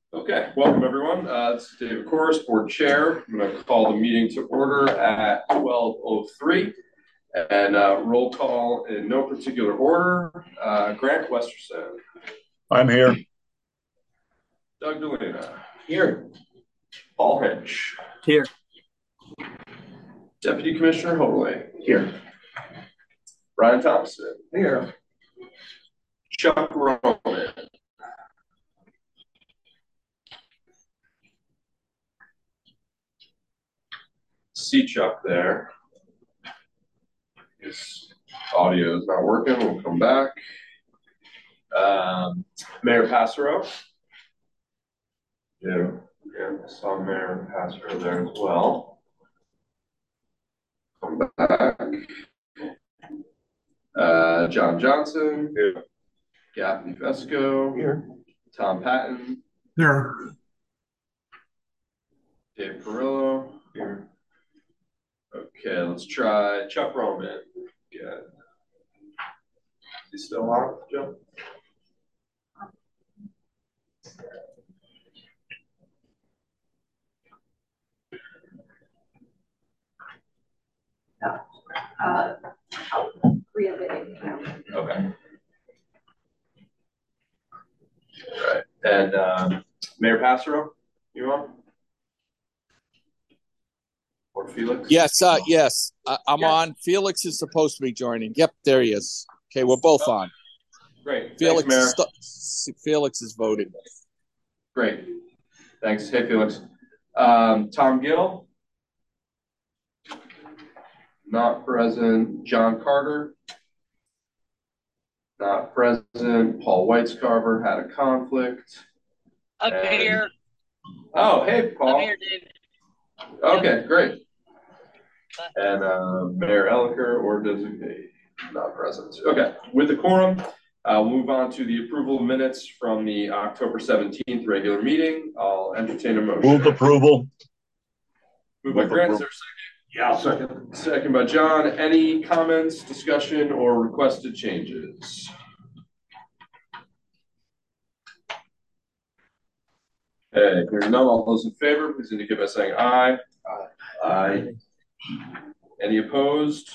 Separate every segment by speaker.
Speaker 1: Okay, welcome everyone. This is David Corris, Board Chair. I'm going to call the meeting to order at 12:03 and roll call in no particular order. Grant Westerson.
Speaker 2: I'm here.
Speaker 1: Doug DeLuna. Here. Paul Hinch.
Speaker 3: Here.
Speaker 1: Deputy Commissioner Holloway. Here. Brian Thompson. Here. Chuck Roman. See Chuck there. His audio is not working. We'll come back. Mayor Passero. Yeah, I saw Mayor Passero there as well. Come back. John Johnson. Here. Gaffney Fesco. Here. Tom Patton.
Speaker 2: Here.
Speaker 1: Dave Perillo. Here. Okay, let's try Chuck Roman again. Is he still on, Joe? Okay. All right. And Mayor Passero, you on? Or Felix?
Speaker 3: Yes, yes. I'm on. Felix is supposed to be joining. Yep, there he is. Okay, we're both on.
Speaker 1: Great.
Speaker 3: Felix,
Speaker 1: Thanks,
Speaker 3: Felix is voting.
Speaker 1: Great. Thanks. Hey, Felix. Tom Gill? Not present. John Carter? Not present. Paul Whitescarver had a conflict.
Speaker 4: I'm here.
Speaker 1: Oh, hey, Paul.
Speaker 4: I'm here, Dave.
Speaker 1: Okay, great. And Mayor Elicker or designate not present. Okay, with the quorum, we'll move on to the approval of minutes from the October 17th regular meeting. I'll entertain a motion.
Speaker 2: Move approval.
Speaker 1: Moved by Grant, is there a second?
Speaker 2: Yeah, second.
Speaker 1: Second by John. Any comments, discussion, or requested changes? Okay, hearing none, all those in favor, please indicate by saying aye. Aye. Aye. Any opposed?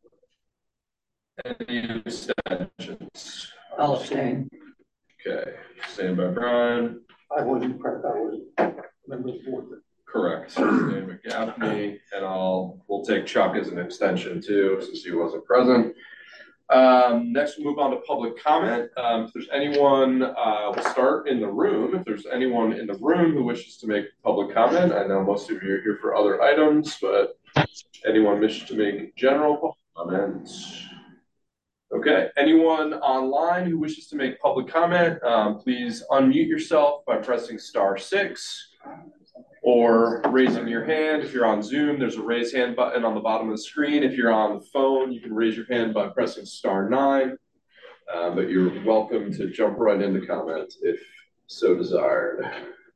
Speaker 1: Any abstentions?
Speaker 5: I'll abstain.
Speaker 1: Okay, abstained by Brian.
Speaker 5: I wasn't present. I was member of the board.
Speaker 1: Correct. Abstained by Gaffney, and we'll take Chuck as an abstention too, since he wasn't present. Next, we'll move on to public comment. If there's anyone, we'll start in the room. If there's anyone in the room who wishes to make public comment, I know most of you are here for other items, but anyone wishes to make general comments? Okay, anyone online who wishes to make public comment, please unmute yourself by pressing *6 or raising your hand. If you're on Zoom, there's a raise hand button on the bottom of the screen. If you're on the phone, you can raise your hand by pressing *9, but you're welcome to jump right into comment if so desired.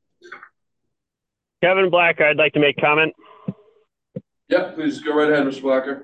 Speaker 6: Kevin Blacker, I'd like to make comment.
Speaker 1: Yeah, please go right ahead, Mr. Blacker.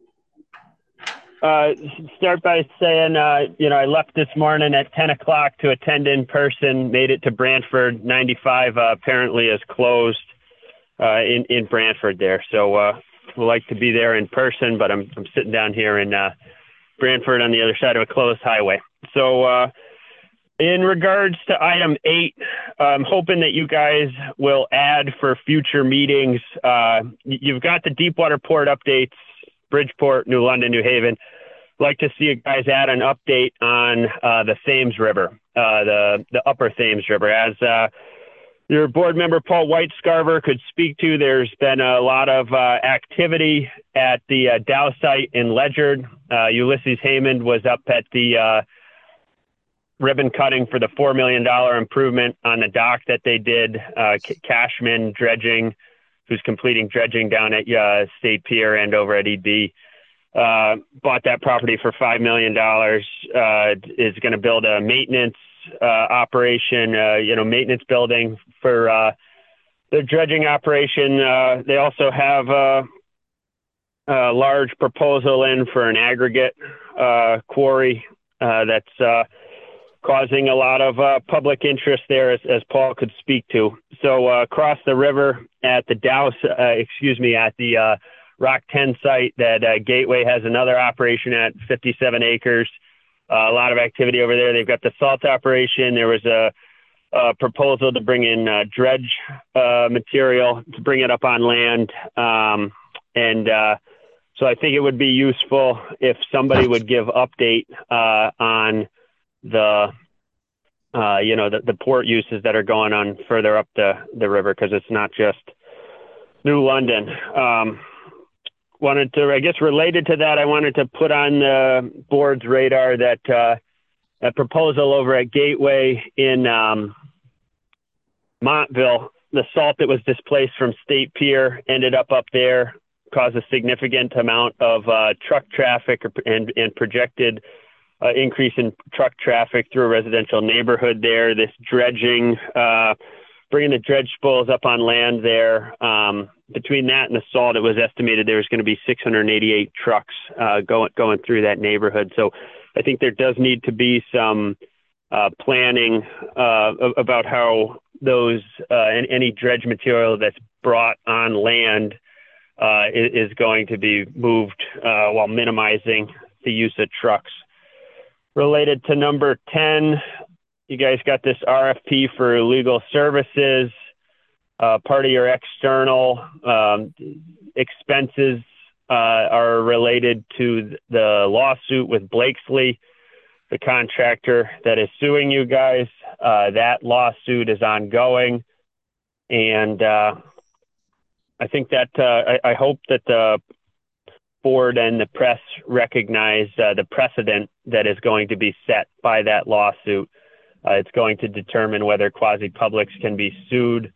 Speaker 6: Start by saying, I left this morning at 10 o'clock to attend in person, made it to Brantford. 95 apparently is closed in Brantford there. So we'd like to be there in person, but I'm sitting down here in Brantford on the other side of a closed highway. So in regards to item 8, I'm hoping that you guys will add for future meetings. You've got the Deepwater Port updates, Bridgeport, New London, New Haven. Like to see you guys add an update on the Thames River, the upper Thames River. As your board member, Paul Whitescarver, could speak to, there's been a lot of activity at the Dow site in Ledyard. Ulysses Haymond was up at the ribbon cutting for the $4 million improvement on the dock that they did. Cashman Dredging, who's completing dredging down at State Pier and over at ED. Bought that property for $5 million, is going to build a maintenance operation, maintenance building for the dredging operation. They also have a large proposal in for an aggregate quarry that's causing a lot of public interest there, as Paul could speak to. So across the river at the at the Rock 10 site that Gateway has another operation at 57 acres. A lot of activity over there. They've got the salt operation. There was a proposal to bring in dredge material to bring it up on land. So I think it would be useful if somebody would give update on the port uses that are going on further up the river, because it's not just New London. Related to that, I wanted to put on the board's radar that a proposal over at Gateway in Montville, the salt that was displaced from State Pier ended up there, caused a significant amount of truck traffic and projected increase in truck traffic through a residential neighborhood there. This dredging, bringing the dredge spools up on land there. Between that and the salt, it was estimated there was going to be 688 trucks going through that neighborhood. So I think there does need to be some planning about how those any dredge material that's brought on land is going to be moved while minimizing the use of trucks. Related to number 10, you guys got this RFP for legal services. Part of your external expenses are related to the lawsuit with Blakesley, the contractor that is suing you guys. That lawsuit is ongoing. And I think that I hope that the board and the press recognize the precedent that is going to be set by that lawsuit. It's going to determine whether quasi-publics can be sued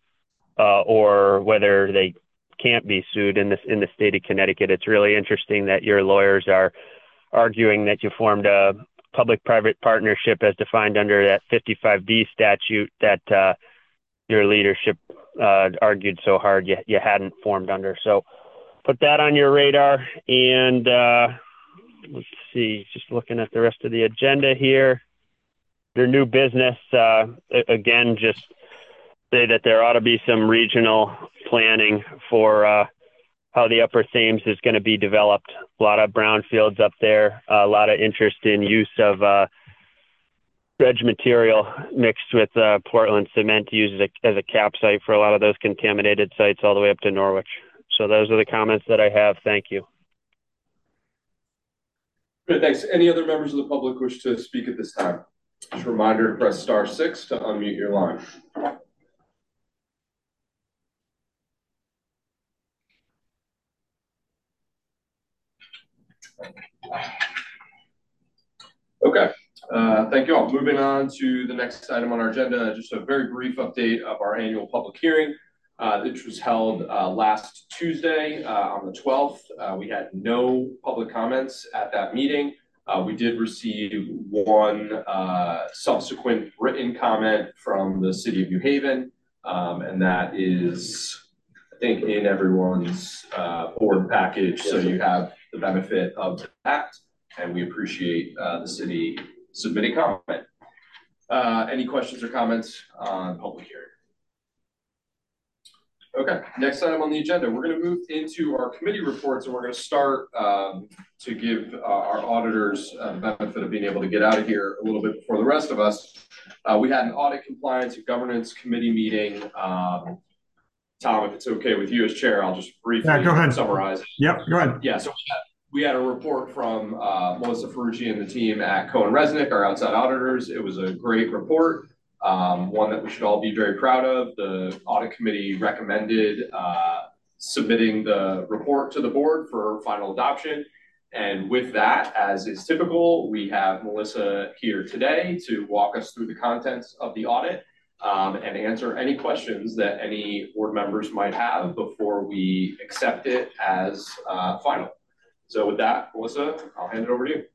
Speaker 6: or whether they can't be sued in the state of Connecticut. It's really interesting that your lawyers are arguing that you formed a public-private partnership as defined under that 55D statute that your leadership argued so hard you hadn't formed under. So put that on your radar. And let's see, just looking at the rest of the agenda here. Your new business, again, just say that there ought to be some regional planning for how the Upper Thames is going to be developed. A lot of brownfields up there, a lot of interest in use of dredge material mixed with Portland cement to use as a cap site for a lot of those contaminated sites all the way up to Norwich. So those are the comments that I have. Thank you.
Speaker 1: Good, thanks. Any other members of the public wish to speak at this time? Just a reminder to press *6 to unmute your line. Okay, thank you all. Moving on to the next item on our agenda, just a very brief update of our annual public hearing, which was held last Tuesday on the 12th. We had no public comments at that meeting. We did receive one subsequent written comment from the City of New Haven, and that is, I think, in everyone's board package, so you have the benefit of that, and we appreciate the city submitting comment. Any questions or comments on public hearing? Okay, next item on the agenda, we're going to move into our committee reports, and we're going to start to give our auditors the benefit of being able to get out of here a little bit before the rest of us. We had an audit compliance and governance committee meeting. Tom, if it's okay with you as chair, I'll just briefly summarize.
Speaker 2: Yep, go ahead.
Speaker 1: Yeah, so we had a report from Melissa Ferrucci and the team at Cohen Resnick, our outside auditors. It was a great report, one that we should all be very proud of. The audit committee recommended submitting the report to the board for final adoption. And with that, as is typical, we have Melissa here today to walk us through the contents of the audit and answer any questions that any board members might have before we accept it as final. So with that, Melissa, I'll hand it over to you.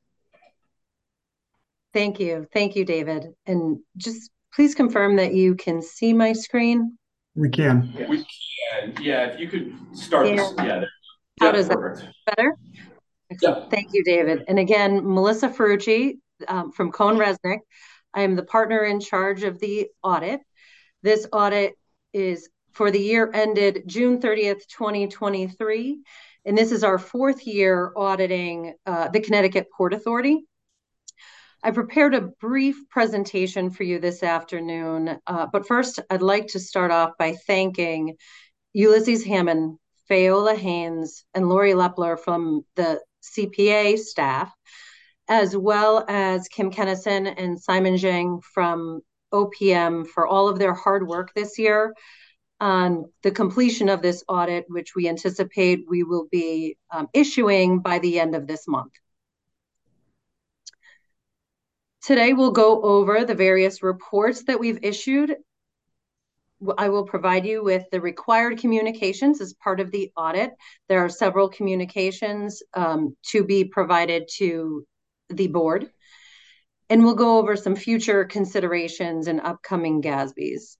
Speaker 7: Thank you. Thank you, David. And just please confirm that you can see my screen.
Speaker 2: We can.
Speaker 1: We can. Yeah, if you could start this. Yeah.
Speaker 7: How does that better?
Speaker 1: Yeah.
Speaker 7: Thank you, David. And again, Melissa Ferrucci from Cohen Resnick. I am the partner in charge of the audit. This audit is for the year ended June 30th, 2023. And this is our fourth year auditing the Connecticut Port Authority. I prepared a brief presentation for you this afternoon, but first I'd like to start off by thanking Ulysses Hammond, Fayola Haynes, and Lori Lepler from the CPA staff, as well as Kim Kennison and Simon Zhang from OPM for all of their hard work this year on the completion of this audit, which we anticipate we will be issuing by the end of this month. Today, we'll go over the various reports that we've issued. I will provide you with the required communications as part of the audit. There are several communications to be provided to the board. And we'll go over some future considerations and upcoming GASBs.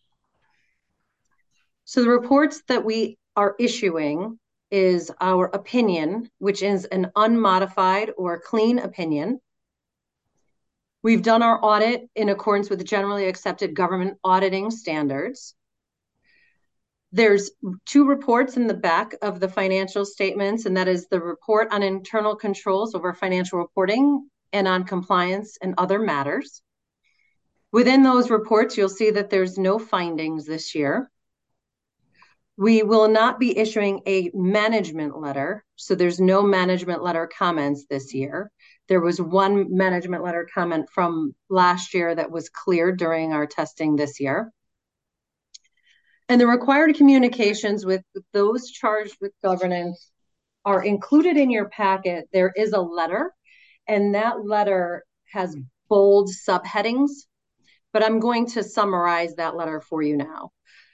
Speaker 7: So the reports that we are issuing is our opinion, which is an unmodified or clean opinion. We've done our audit in accordance with generally accepted government auditing standards. There's two reports in the back of the financial statements, and that is the report on internal controls over financial reporting and on compliance and other matters. Within those reports, you'll see that there's no findings this year. We will not be issuing a management letter, so there's no management letter comments this year. There was one management letter comment from last year that was cleared during our testing this year. And the required communications with those charged with governance are included in your packet. There is a letter, and that letter has bold subheadings, but I'm going to summarize that letter for you now.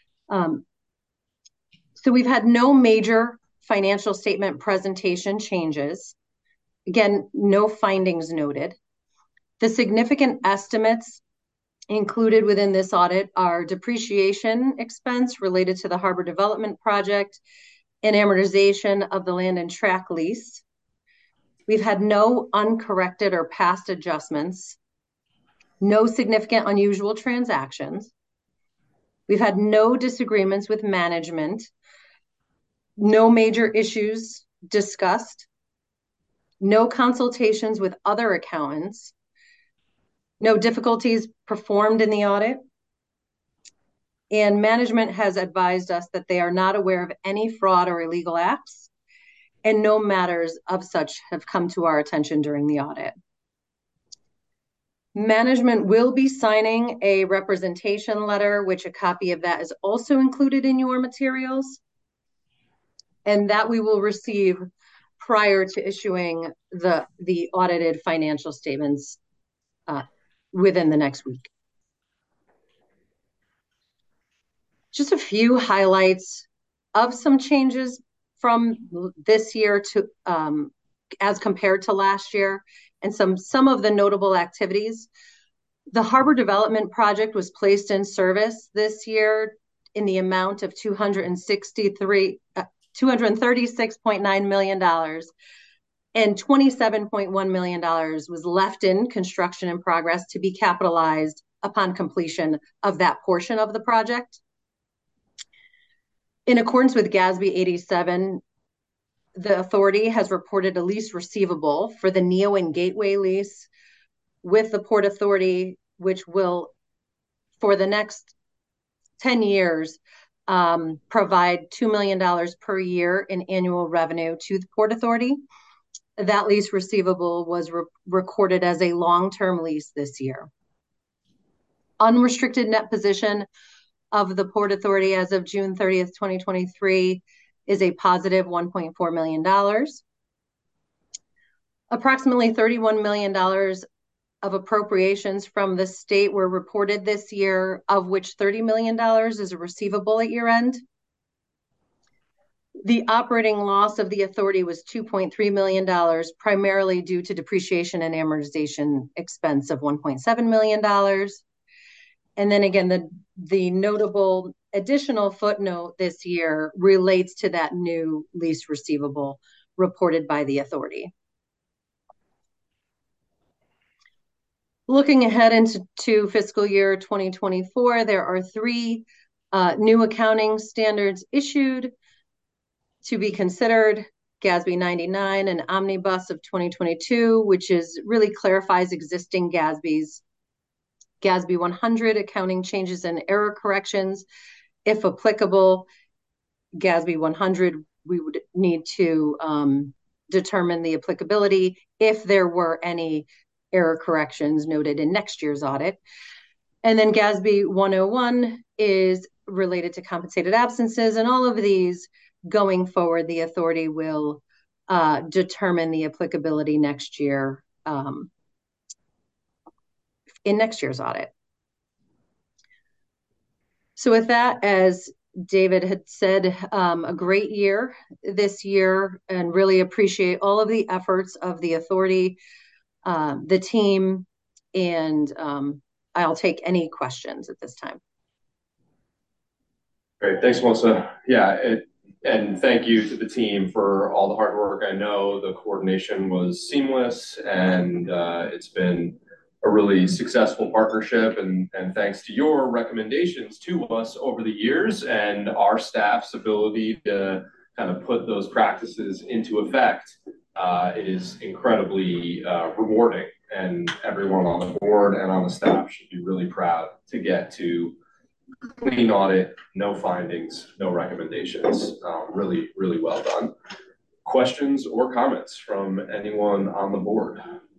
Speaker 7: So we've had no major financial statement presentation changes. Again, no findings noted. The significant estimates included within this audit are depreciation expense related to the harbor development project and amortization of the land and track lease. We've had no uncorrected or past adjustments, no significant unusual transactions. We've had no disagreements with management, no major issues discussed, no consultations with other accountants, no difficulties performed in the audit, and management has advised us that they are not aware of any fraud or illegal acts, and no matters of such have come to our attention during the audit. Management will be signing a representation letter, which a copy of that is also included in your materials, and that we will receive prior to issuing the audited financial statements within the next week. Just a few highlights of some changes from this year to as compared to last year, and some of the notable activities. The harbor development project was placed in service this year in the amount of $236.9 million, and $27.1 million was left in construction in progress to be capitalized upon completion of that portion of the project. In accordance with GASB 87, the authority has reported a lease receivable for the Neo and Gateway lease with the Port Authority, which will, for the next 10 years, provide $2 million per year in annual revenue to the Port Authority. That lease receivable was recorded as a long-term lease this year. Unrestricted net position of the Port Authority as of June 30th, 2023 is a positive $1.4 million. Approximately $31 million of appropriations from the state were reported this year, of which $30 million is a receivable at year end. The operating loss of the authority was $2.3 million, primarily due to depreciation and amortization expense of $1.7 million. And then again, the notable additional footnote this year relates to that new lease receivable reported by the authority. looking ahead into fiscal year 2024, there are three new accounting standards issued to be considered: GASB 99 and Omnibus of 2022, which really clarifies existing GASBs. GASB 100, accounting changes and error corrections. If applicable, GASB 100, we would need to determine the applicability if there were any error corrections noted in next year's audit. And then GASB 101 is related to compensated absences, and all of these going forward, the authority will determine the applicability next year in next year's audit. So with that, as David had said, a great year this year, and really appreciate all of the efforts of the authority, the team, and I'll take any questions at this time.
Speaker 1: Great, thanks, Melissa. Yeah, and thank you to the team for all the hard work. I know the coordination was seamless, and it's been a really successful partnership, and thanks to your recommendations to us over the years and our staff's ability to kind of put those practices into effect, it is incredibly rewarding, and everyone on the board and on the staff should be really proud to get to clean audit, no findings, no recommendations. Really, really well done. Questions or comments from anyone on the board?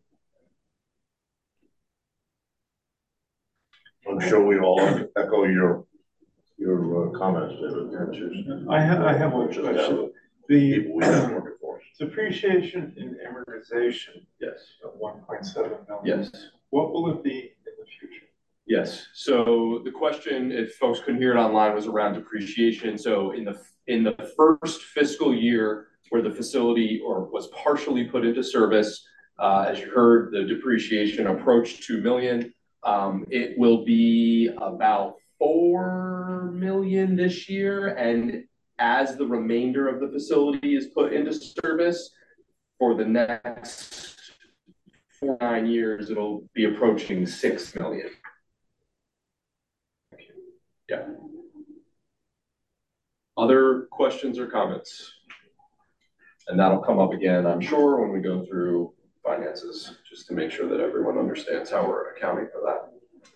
Speaker 2: I'm sure we all echo your comments, David.
Speaker 8: I have one question.
Speaker 2: We have working for us.
Speaker 8: Depreciation and amortization
Speaker 1: Yes.
Speaker 8: of 1.7 million.
Speaker 1: Yes.
Speaker 8: What will it be in the future?
Speaker 1: Yes. So the question, if folks couldn't hear it online, was around depreciation. So in the first fiscal year where the facility was partially put into service, as you heard, the depreciation approached 2 million. It will be about 4 million this year, and as the remainder of the facility is put into service for the next 9 years, it'll be approaching 6 million. Yeah. Other questions or comments? And that'll come up again, I'm sure, when we go through finances, just to make sure that everyone understands how we're accounting for that.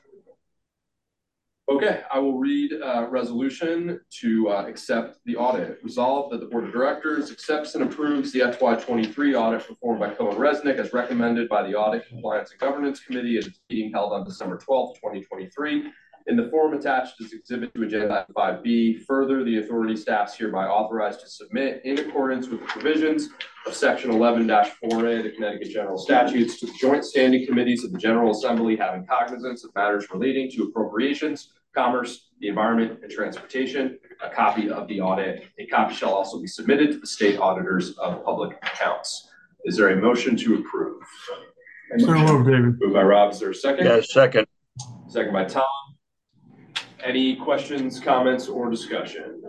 Speaker 1: Okay, I will read a resolution to accept the audit. Resolved that the Board of Directors accepts and approves the FY23 audit performed by Cohen Resnick as recommended by the Audit, Compliance, and Governance Committee at its meeting held on December 12th, 2023. In the form attached as Exhibit to Agenda 5B, further, the authority staff is hereby authorized to submit, in accordance with the provisions of Section 11-4A of the Connecticut General Statutes, to the Joint Standing Committees of the General Assembly having cognizance of matters relating to appropriations, commerce, the environment, and transportation, a copy of the audit. A copy shall also be submitted to the state auditors of public accounts. Is there a motion to approve?
Speaker 8: So moved, David.
Speaker 1: Moved by Rob. Is there a second?
Speaker 2: Yes, second.
Speaker 1: Second by Tom. Any questions, comments, or discussion?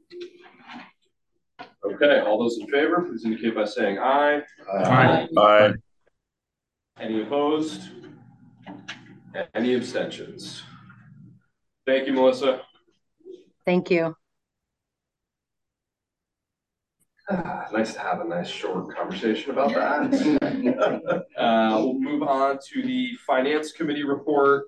Speaker 1: Okay, all those in favor, please indicate by saying aye.
Speaker 8: Aye.
Speaker 2: Aye.
Speaker 1: Any opposed? Any abstentions? Thank you, Melissa.
Speaker 7: Thank you.
Speaker 1: Nice to have a nice short conversation about that. We'll move on to the Finance Committee report.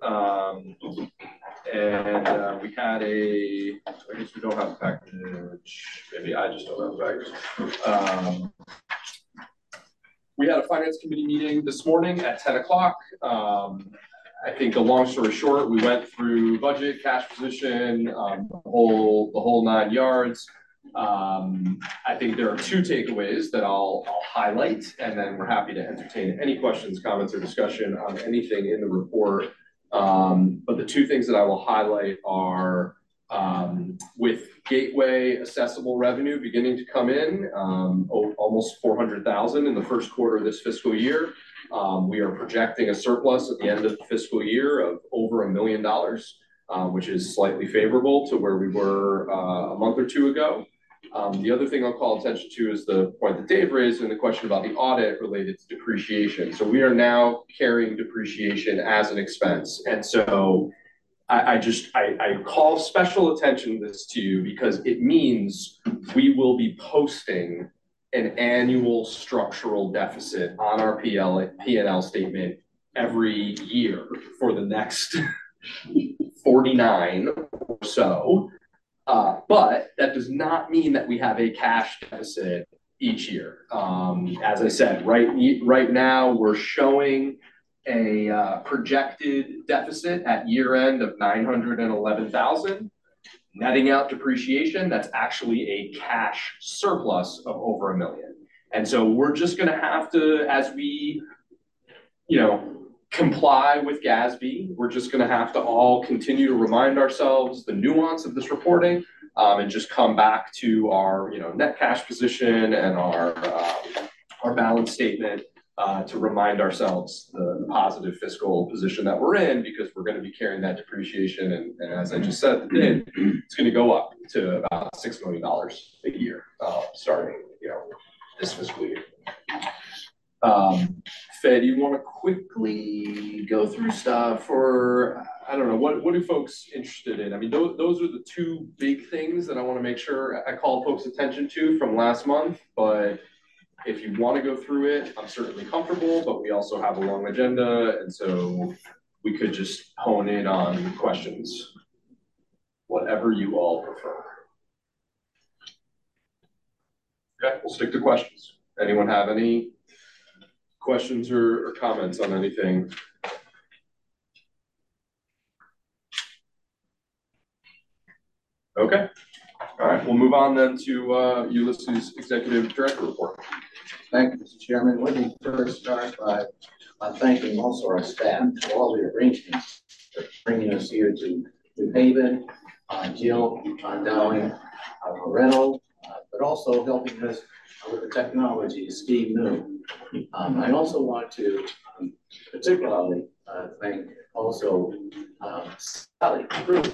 Speaker 1: And we had I guess we don't have a package. Maybe I just don't have a package. We had a Finance Committee meeting this morning at 10 o'clock. I think the long story short, we went through budget, cash position, the whole 9 yards. I think there are 2 takeaways that I'll highlight, and then we're happy to entertain any questions, comments, or discussion on anything in the report. But the 2 things that I will highlight are with Gateway assessable revenue beginning to come in, almost 400,000 in the first quarter of this fiscal year. We are projecting a surplus at the end of the fiscal year of over $1 million, which is slightly favorable to where we were a month or 2 ago. The other thing I'll call attention to is the point that Dave raised and the question about the audit related to depreciation. So we are now carrying depreciation as an expense. And so I call special attention to this to you because it means we will be posting an annual structural deficit on our P&L statement every year for the next 49 or so. But that does not mean that we have a cash deficit each year. As I said, right now we're showing a projected deficit at year end of 911,000. Netting out depreciation, that's actually a cash surplus of over $1 million. And so we're just going to have to, as we, comply with GASB, we're just going to have to all continue to remind ourselves the nuance of this reporting, and just come back to our, net cash position and our balance statement, to remind ourselves the positive fiscal position that we're in, because we're going to be carrying that depreciation. And as I just said, it's going to go up to about $6 million a year, starting, this fiscal year. Faye, do you want to quickly go through stuff, or I don't know, what are folks interested in? I mean, those are the two big things that I want to make sure I call folks' attention to from last month. But if you want to go through it, I'm certainly comfortable, but we also have a long agenda, and so we could just hone in on questions, whatever you all prefer. Okay, we'll stick to questions. Anyone have any questions or comments on anything? Okay. All right, we'll move on then to Ulysses Executive Director Report.
Speaker 9: Thank you, Mr. Chairman. Let me first start by thanking also our staff for all the arrangements for bringing us here to New Haven, Jill Dowling, Moreno, but also helping us with the technology, Steve New. I also want to particularly thank also Sally Cruz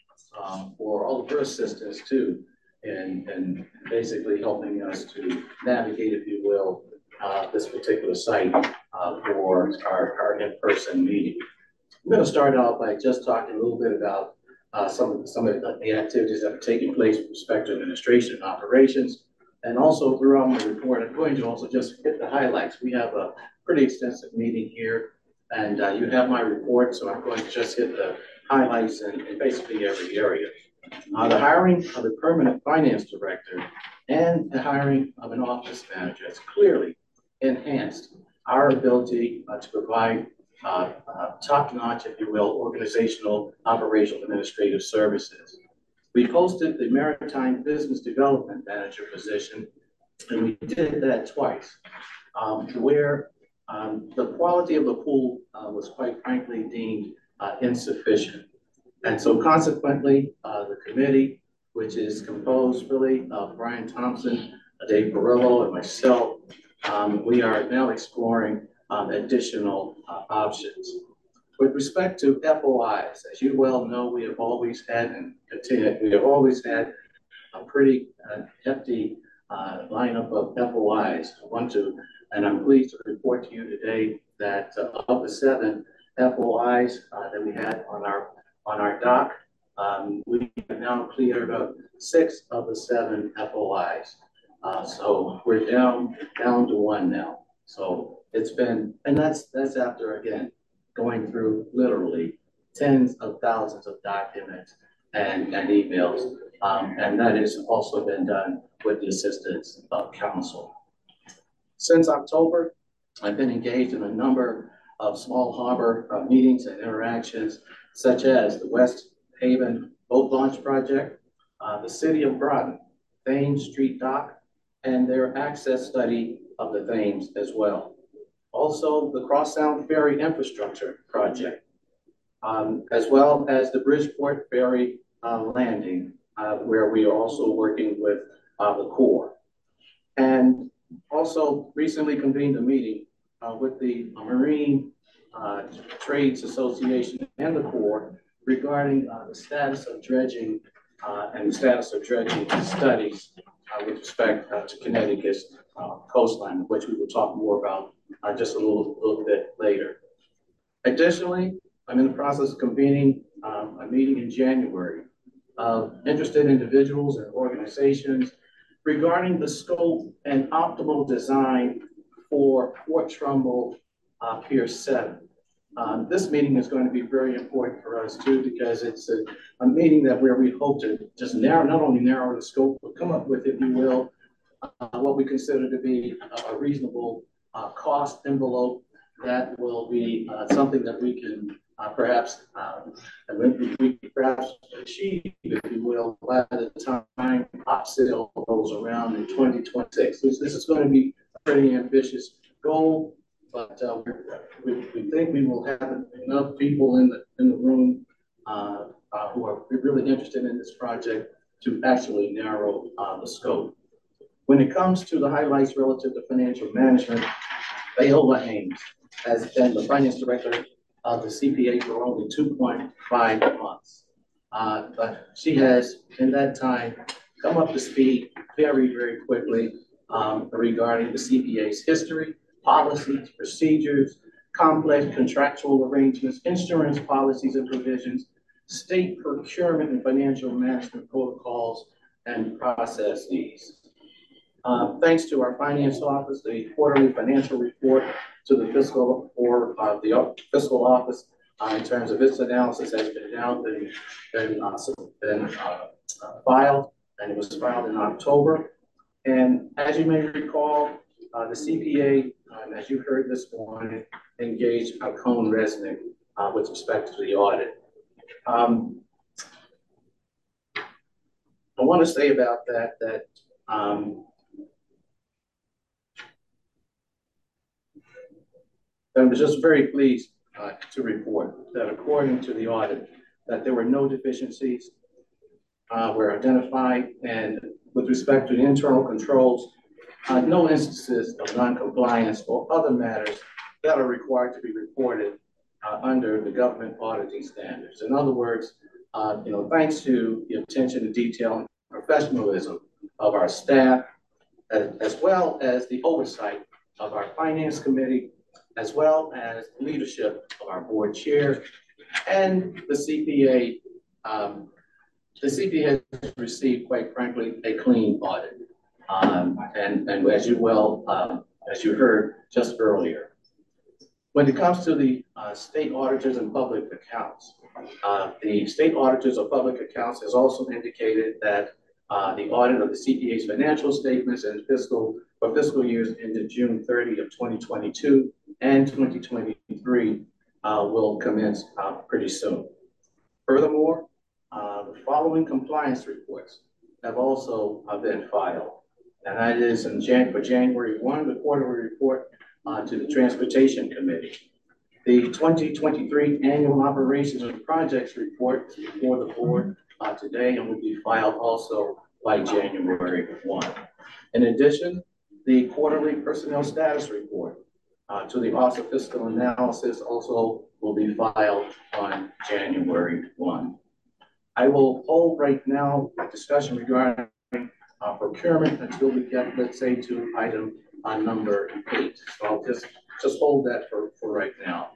Speaker 9: for all of her assistance too, and basically helping us to navigate, if you will, this particular site for our in-person meeting. I'm going to start out by just talking a little bit about some of the activities that are taking place with respect to administration and operations. And also throughout my report, I'm going to also just hit the highlights. We have a pretty extensive meeting here, and you have my report, so I'm going to just hit the highlights in basically every area. The hiring of a permanent finance director and the hiring of an office manager has clearly enhanced our ability to provide top-notch, if you will, organizational, operational, administrative services. We posted the Maritime Business Development Manager position, and we did that twice, where the quality of the pool was quite frankly deemed insufficient. And so consequently, the committee, which is composed really of Brian Thompson, Dave Barillo, and myself, we are now exploring additional options. With respect to FOIs, as you well know, we have always had and continue, we have always had a pretty hefty lineup of FOIs. And I'm pleased to report to you today that of the 7 FOIs that we had on our dock, we have now cleared up 6 of the 7 FOIs. So we're down to 1 now. So it's been, and that's after, again, going through literally tens of thousands of documents and emails. And that has also been done with the assistance of counsel. Since October, I've been engaged in a number of small harbor meetings and interactions, such as the West Haven Boat Launch Project, the City of Groton, Thames Street Dock, and their access study of the Thames as well. Also, the Cross Sound Ferry Infrastructure Project, as well as the Bridgeport Ferry Landing, where we are also working with the Corps. And also recently convened a meeting with the Marine Trades Association and the Corps regarding the status of dredging and the status of dredging studies with respect to Connecticut's coastline, which we will talk more about just a little bit later. Additionally, I'm in the process of convening a meeting in January of interested individuals and organizations regarding the scope and optimal design for Fort Trumbull Pier 7. This meeting is going to be very important for us too, because it's a meeting where we hope to just not only narrow the scope, but come up with, if you will, what we consider to be a reasonable cost envelope that will be something that we can perhaps achieve, if you will, by the time OPSIL rolls around in 2026. This is going to be a pretty ambitious goal, but we think we will have enough people in the room who are really interested in this project to actually narrow the scope. When it comes to the highlights relative to financial management, Viola Haynes has been the finance director of the CPA for only 2.5 months. But she has, in that time, come up to speed very, very quickly regarding the CPA's history, policies, procedures, complex contractual arrangements, insurance policies and provisions, state procurement and financial management protocols and processes. Thanks to our finance office, the quarterly financial report to the fiscal office in terms of its analysis has been filed, and it was filed in October. And as you may recall, the CPA, as you heard this morning, engaged Cone Resnick with respect to the audit. I want to say about that I was just very pleased to report that according to the audit, that there were no deficiencies were identified, and with respect to the internal controls, no instances of non-compliance or other matters that are required to be reported under the government auditing standards. In other words, thanks to the attention to detail and professionalism of our staff, as well as the oversight of our finance committee, as well as leadership of our board chair and the CPA. The CPA has received, quite frankly, a clean audit. And as you heard just earlier. When it comes to the state auditors and public accounts, the state auditors of public accounts has also indicated that the audit of the CPA's financial statements and fiscal years ended June 30 of 2022 and 2023 will commence pretty soon. Furthermore, the following compliance reports have also been filed, and that is for January 1, the quarterly report to the Transportation Committee. The 2023 Annual Operations and Projects Report is before the board today and will be filed also by January 1. In addition, the quarterly personnel status report to the Office of Fiscal Analysis also will be filed on January 1. I will hold right now a discussion regarding procurement until we get, let's say, to item number 8. So I'll just hold that for right now.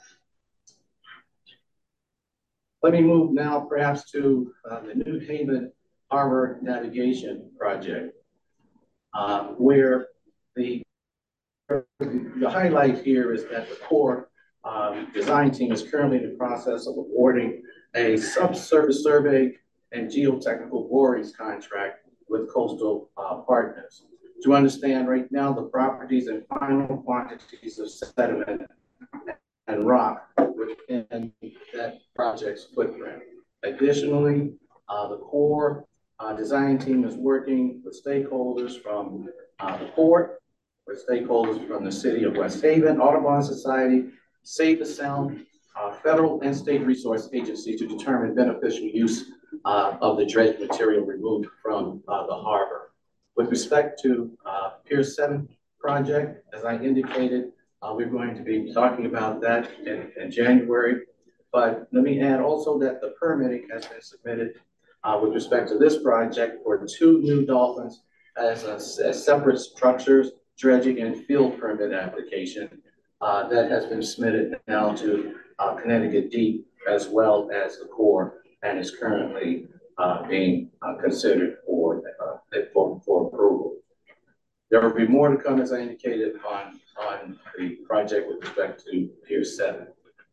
Speaker 9: Let me move now perhaps to the New Haven Harbor Navigation Project, where the highlight here is that the Corps design team is currently in the process of awarding a subsurface survey and geotechnical borings contract with Coastal Partners. To understand right now the properties and final quantities of sediment and rock within that project's footprint. Additionally, the Corps design team is working with stakeholders from the port, with stakeholders from the City of West Haven, Audubon Society, Save the Sound, federal and state resource agencies to determine beneficial use of the dredged material removed from the harbor. With respect to Pier 7 project, as I indicated, we're going to be talking about that in January. But let me add also that the permitting has been submitted with respect to this project for 2 new dolphins as separate structures, dredging and field permit application that has been submitted now to Connecticut Deep as well as the Corps and is currently being considered for approval. There will be more to come, as I indicated, on the project with respect to Pier 7.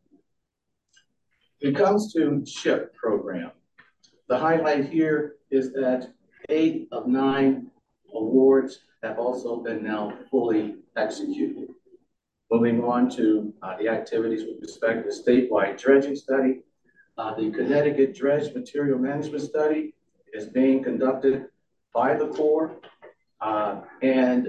Speaker 9: When it comes to SHIP program, the highlight here is that 8 of 9 awards have also been now fully executed. Moving on to the activities with respect to statewide dredging study. The Connecticut Dredge Material Management Study is being conducted by the Corps, and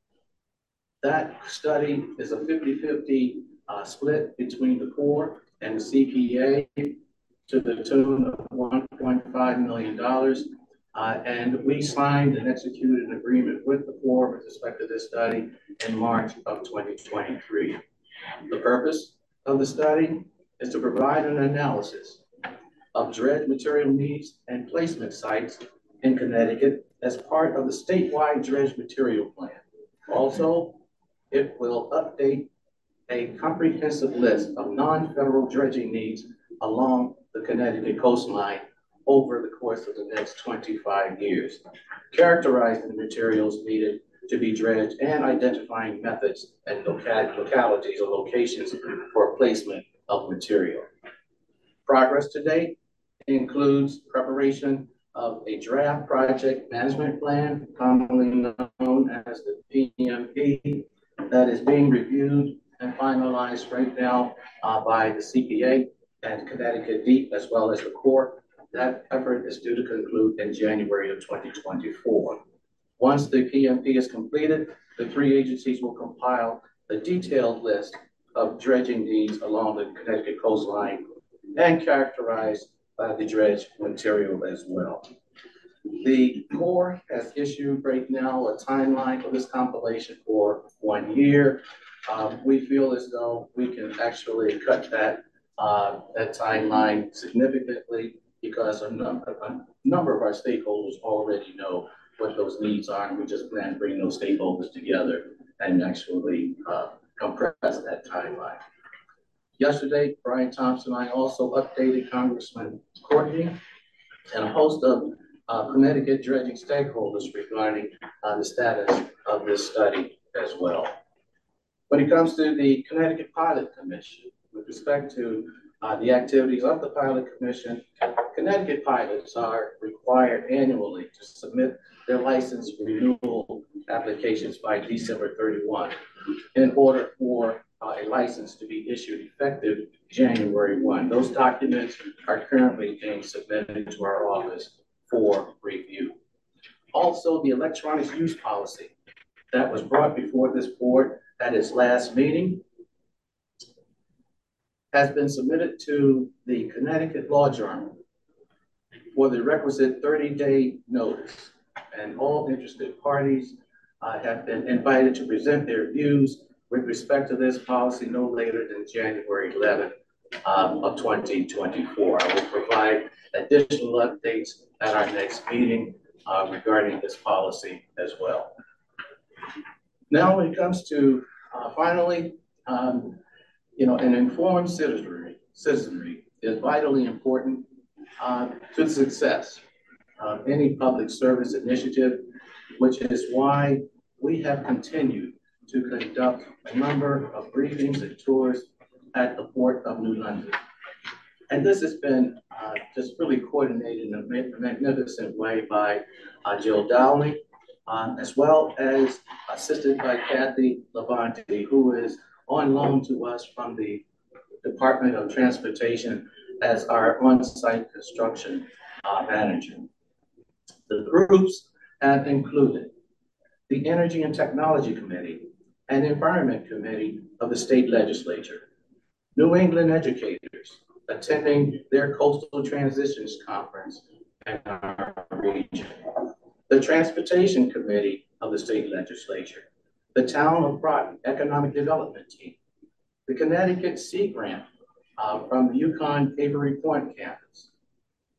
Speaker 9: that study is a 50-50 split between the Corps and the CPA to the tune of $1.5 million. And we signed and executed an agreement with the Corps with respect to this study in March of 2023. The purpose of the study is to provide an analysis of dredge material needs and placement sites in Connecticut as part of the statewide dredge material plan. Also, it will update a comprehensive list of non-federal dredging needs along the Connecticut coastline over the course of the next 25 years, characterizing the materials needed to be dredged and identifying methods and localities or locations for placement of material. Progress to date includes preparation of a draft project management plan, commonly known as the PMP, that is being reviewed and finalized right now by the CPA and Connecticut Deep, as well as the Corps. That effort is due to conclude in January of 2024. Once the PMP is completed, the 3 agencies will compile a detailed list of dredging needs along the Connecticut coastline and characterize the dredge material as well. The Corps has issued right now a timeline for this compilation for 1 year. We feel as though we can actually cut that timeline significantly because a number of our stakeholders already know what those needs are, and we just plan to bring those stakeholders together and actually compress that timeline. Yesterday, Brian Thompson and I also updated Congressman Courtney and a host of Connecticut dredging stakeholders regarding the status of this study as well. When it comes to the Connecticut Pilot Commission, with respect to the activities of the Pilot Commission, Connecticut pilots are required annually to submit their license renewal applications by December 31 in order for a license to be issued effective January 1. Those documents are currently being submitted to our office for review. Also, the electronics use policy that was brought before this board at its last meeting has been submitted to the Connecticut Law Journal for the requisite 30-day notice. And all interested parties have been invited to present their views with respect to this policy no later than January 11th of 2024. I will provide additional updates at our next meeting regarding this policy as well. Now, when it comes to finally, an informed citizenry is vitally important to the success of any public service initiative, which is why we have continued to conduct a number of briefings and tours at the Port of New London. And this has been just really coordinated in a magnificent way by Jill Dowling, as well as assisted by Kathy Levante, who is on loan to us from the Department of Transportation as our on-site construction manager. The groups have included the Energy and Technology Committee and Environment Committee of the state legislature, New England educators attending their Coastal Transitions Conference in our region, the Transportation Committee of the state legislature, the Town of Groton Economic Development Team, the Connecticut Sea Grant from the UConn Avery Point campus,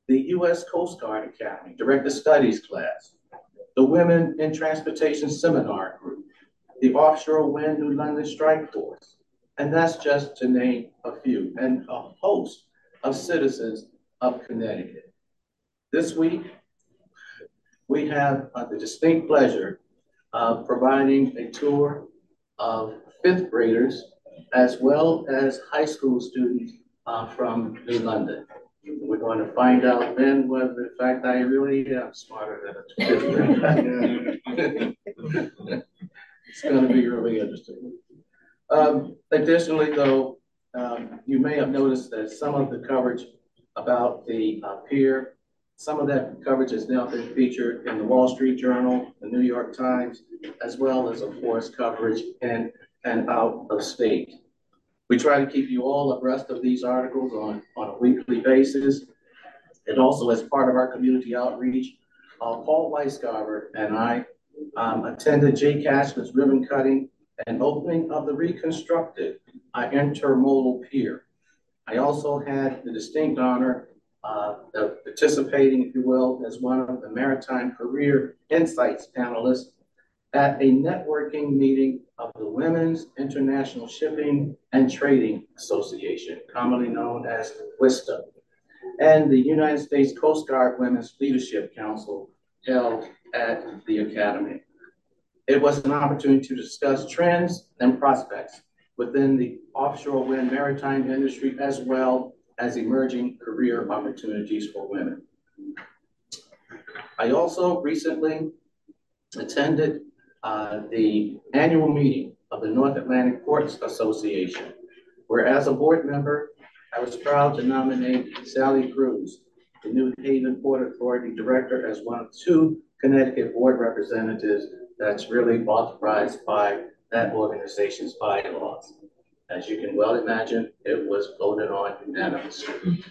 Speaker 9: the U.S. Coast Guard Academy Director Studies class, the Women in Transportation Seminar Group, the Offshore Wind New London Strike Force, and that's just to name a few, and a host of citizens of Connecticut. This week, we have the distinct pleasure of providing a tour of fifth graders as well as high school students from New London. We're going to find out then whether, in fact, I really am smarter than a fifth grader. It's going to be really interesting. Additionally, though, you may have noticed that some of the coverage about the pier, some of that coverage has now been featured in the Wall Street Journal, the New York Times, as well as, of course, coverage in and out of state. We try to keep you all abreast of these articles on a weekly basis. And also as part of our community outreach, Paul Weisgarber and I attended Jay Cashman's ribbon cutting and opening of the reconstructed intermodal pier. I also had the distinct honor of participating, if you will, as one of the Maritime Career Insights panelists at a networking meeting of the Women's International Shipping and Trading Association, commonly known as WISTA, and the United States Coast Guard Women's Leadership Council held at the Academy. It was an opportunity to discuss trends and prospects within the offshore wind maritime industry, as well as emerging career opportunities for women. I also recently attended the annual meeting of the North Atlantic Ports Association, where as a board member, I was proud to nominate Sally Cruz, the New Haven Port Authority Director, as one of two Connecticut board representatives that's really authorized by that organization's bylaws. As you can well imagine, it was voted on unanimously.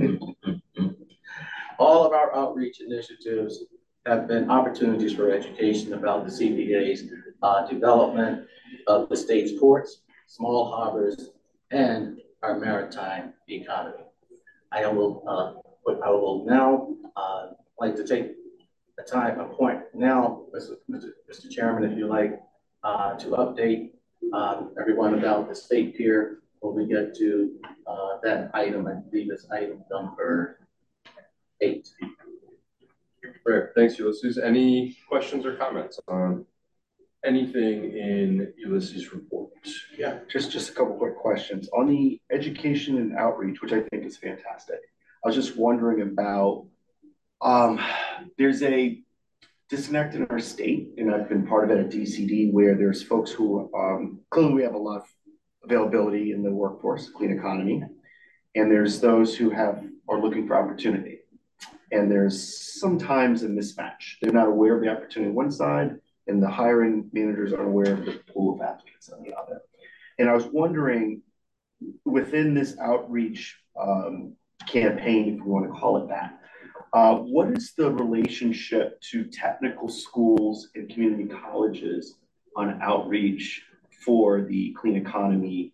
Speaker 9: All of our outreach initiatives have been opportunities for education about the CPA's development of the state's ports, small harbors, and our maritime economy. I will now like to take a point now, Mr. Chairman, if you like, to update everyone about the state pier when we get to that item. I believe it's item number 8.
Speaker 1: Great, thanks, Ulysses. Any questions or comments on anything in Ulysses' report?
Speaker 10: Yeah, just a couple quick questions. On the education and outreach, which I think is fantastic, I was just wondering about, there's a disconnect in our state, and I've been part of it at DCD, where there's folks who, clearly we have a lot of availability in the workforce, clean economy, and there's those who are looking for opportunity. And there's sometimes a mismatch. They're not aware of the opportunity on one side, and the hiring managers aren't aware of the pool of applicants on the other. And I was wondering, within this outreach campaign, if you want to call it that, what is the relationship to technical schools and community colleges on outreach for the clean economy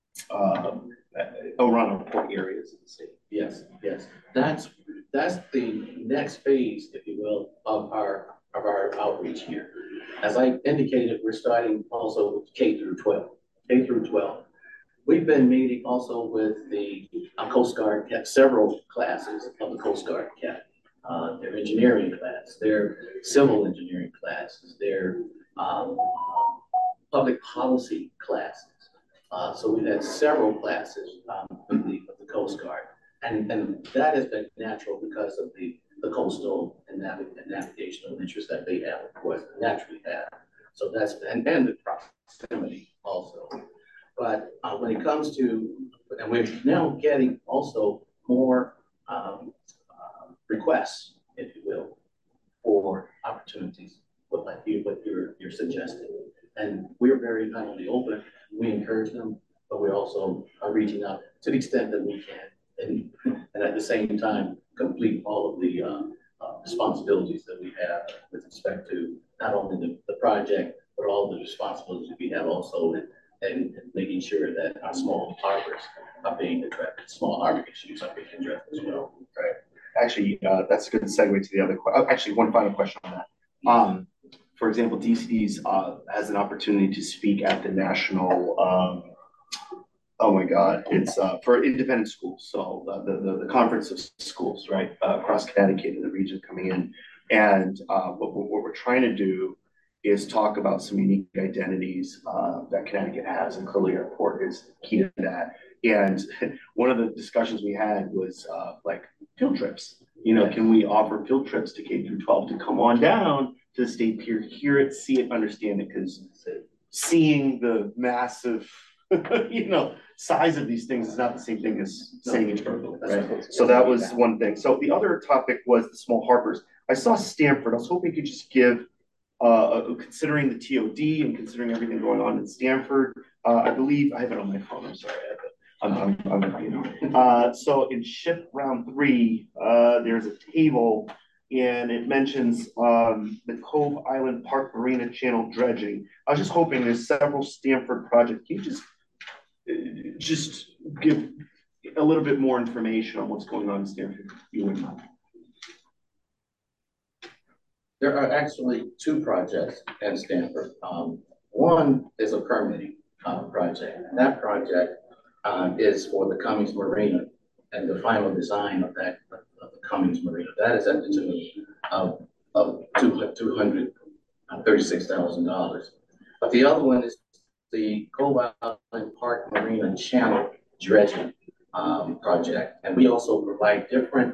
Speaker 10: around our port areas in the state?
Speaker 9: Yes, yes. That's the next phase, if you will, of our outreach here. As I indicated, we're starting also with K through 12. K through 12. We've been meeting also with the Coast Guard, several classes of the Coast Guard Academy. Their engineering class, their civil engineering classes, their public policy classes. So we've had several classes with the Coast Guard. And that has been natural because of the coastal and navigational interests that they have, of course, naturally have. So that's, and the proximity also. But when it comes to, and we're now getting also more requests, if you will, for opportunities, what you're suggesting. And we're very not only open, we encourage them, but we also are reaching out to the extent that we can. And at the same time, complete all of the responsibilities that we have with respect to not only the project, but all the responsibilities we have also in making sure that our small harbors are being addressed, small harbor issues are being addressed as well.
Speaker 10: Right. actually, that's a good segue to the other. Actually, one final question on that. For example, DCD's has an opportunity to speak at the national. Oh my God, it's for independent schools. So the conference of schools, right, across Connecticut and the region coming in, and what we're trying to do is talk about some unique identities that Connecticut has, and Curlew Airport is key to that. And one of the discussions we had was like field trips. You know, can we offer field trips to K through 12 to come on down to the state pier, hear it, see it, understand it? Because seeing the massive, you know, size of these things is not the same thing as saying it verbally, right? So that was one thing. So the other topic was the small harbors. I saw Stamford. I was hoping you could just give, considering the TOD and considering everything going on in Stamford, I believe I have it on my phone. I'm sorry. You know. So in ship round 3, there's a table and it mentions the Cove Island Park Marina Channel dredging. I was just hoping there's several Stamford projects. Can you just give a little bit more information on what's going on in Stamford? You wouldn't mind.
Speaker 9: There are actually 2 projects in Stamford. One is a permitting project. And that project is for the Cummings Marina and the final design of that of the Cummings Marina. That is at the tune of $236,000. But the other one is the Cove Island Park Marina Channel dredging project, and we also provide different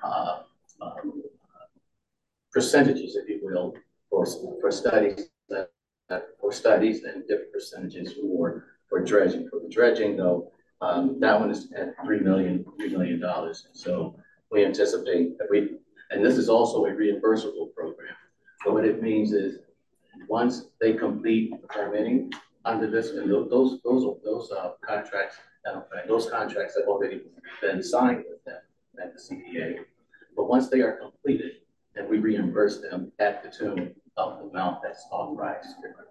Speaker 9: percentages, if you will, for studies and different percentages for dredging. For the dredging, though, that one is at $3 million. So we anticipate that and this is also a reimbursable program. So what it means is, once they complete the permitting under this, and those contracts, those contracts have already been signed with them at the CPA. But once they are completed, then we reimburse them at the tune of the amount that's authorized.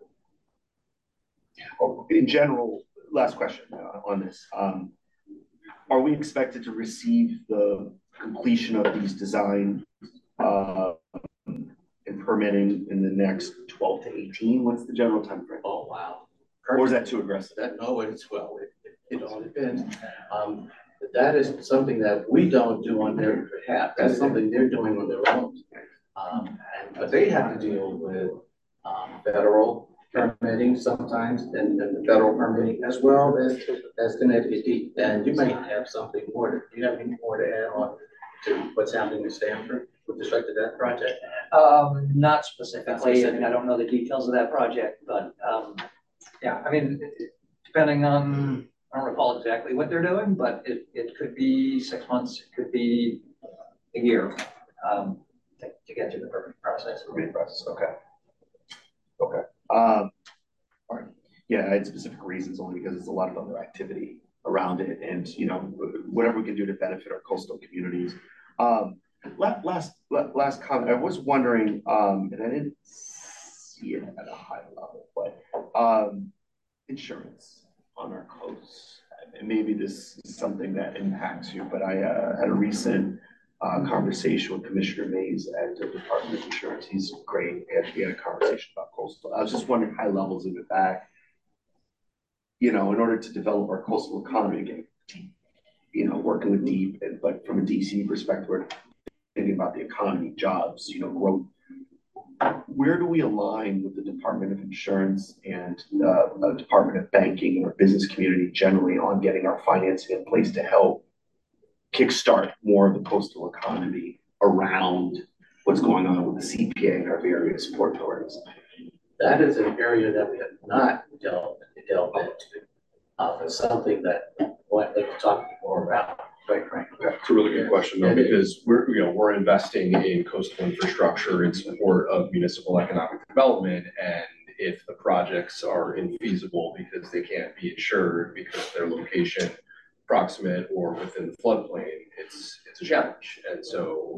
Speaker 10: In general, last question on this. Are we expected to receive the completion of these design and permitting in the next 12 to 18? What's the general time frame?
Speaker 9: Oh, wow.
Speaker 10: Or is that too aggressive?
Speaker 9: It all depends. That is something that we don't do on their behalf. That's something they're doing on their own. But they have to deal with federal permitting sometimes, and the federal permitting as well as Connecticut. And you may have something more. Do you have any more to add on to what's happening in Stamford with respect to that project?
Speaker 5: Not specifically. I mean, I don't know the details of that project, but yeah, I mean, depending on, I don't recall exactly what they're doing, but it could be 6 months, it could be a year to get through the permitting process.
Speaker 10: Okay. All right. Yeah, I had specific reasons only because there's a lot of other activity around it, and you know, whatever we can do to benefit our coastal communities. Last comment. I was wondering, and I didn't see it at a high level, but insurance on our coast. And maybe this is something that impacts you, but I had a recent conversation with Commissioner Mays at the Department of Insurance. He's great. We had a conversation about coastal. I was just wondering high levels of it back. You know, in order to develop our coastal economy again, you know, working with DEEP, but from a DC perspective, we're thinking about the economy, jobs, you know, growth. Where do we align with the Department of Insurance and the Department of Banking or business community generally on getting our financing in place to help kickstart more of the coastal economy around what's going on with the CPA and our various port authorities?
Speaker 9: That is an area that we have not delved into. It's something that I'd like to talk more about, quite frankly.
Speaker 1: That's a really good question, though, because we're investing in coastal infrastructure in support of municipal economic development, and if the projects are infeasible because they can't be insured because their location proximate or within the floodplain, it's a challenge. And so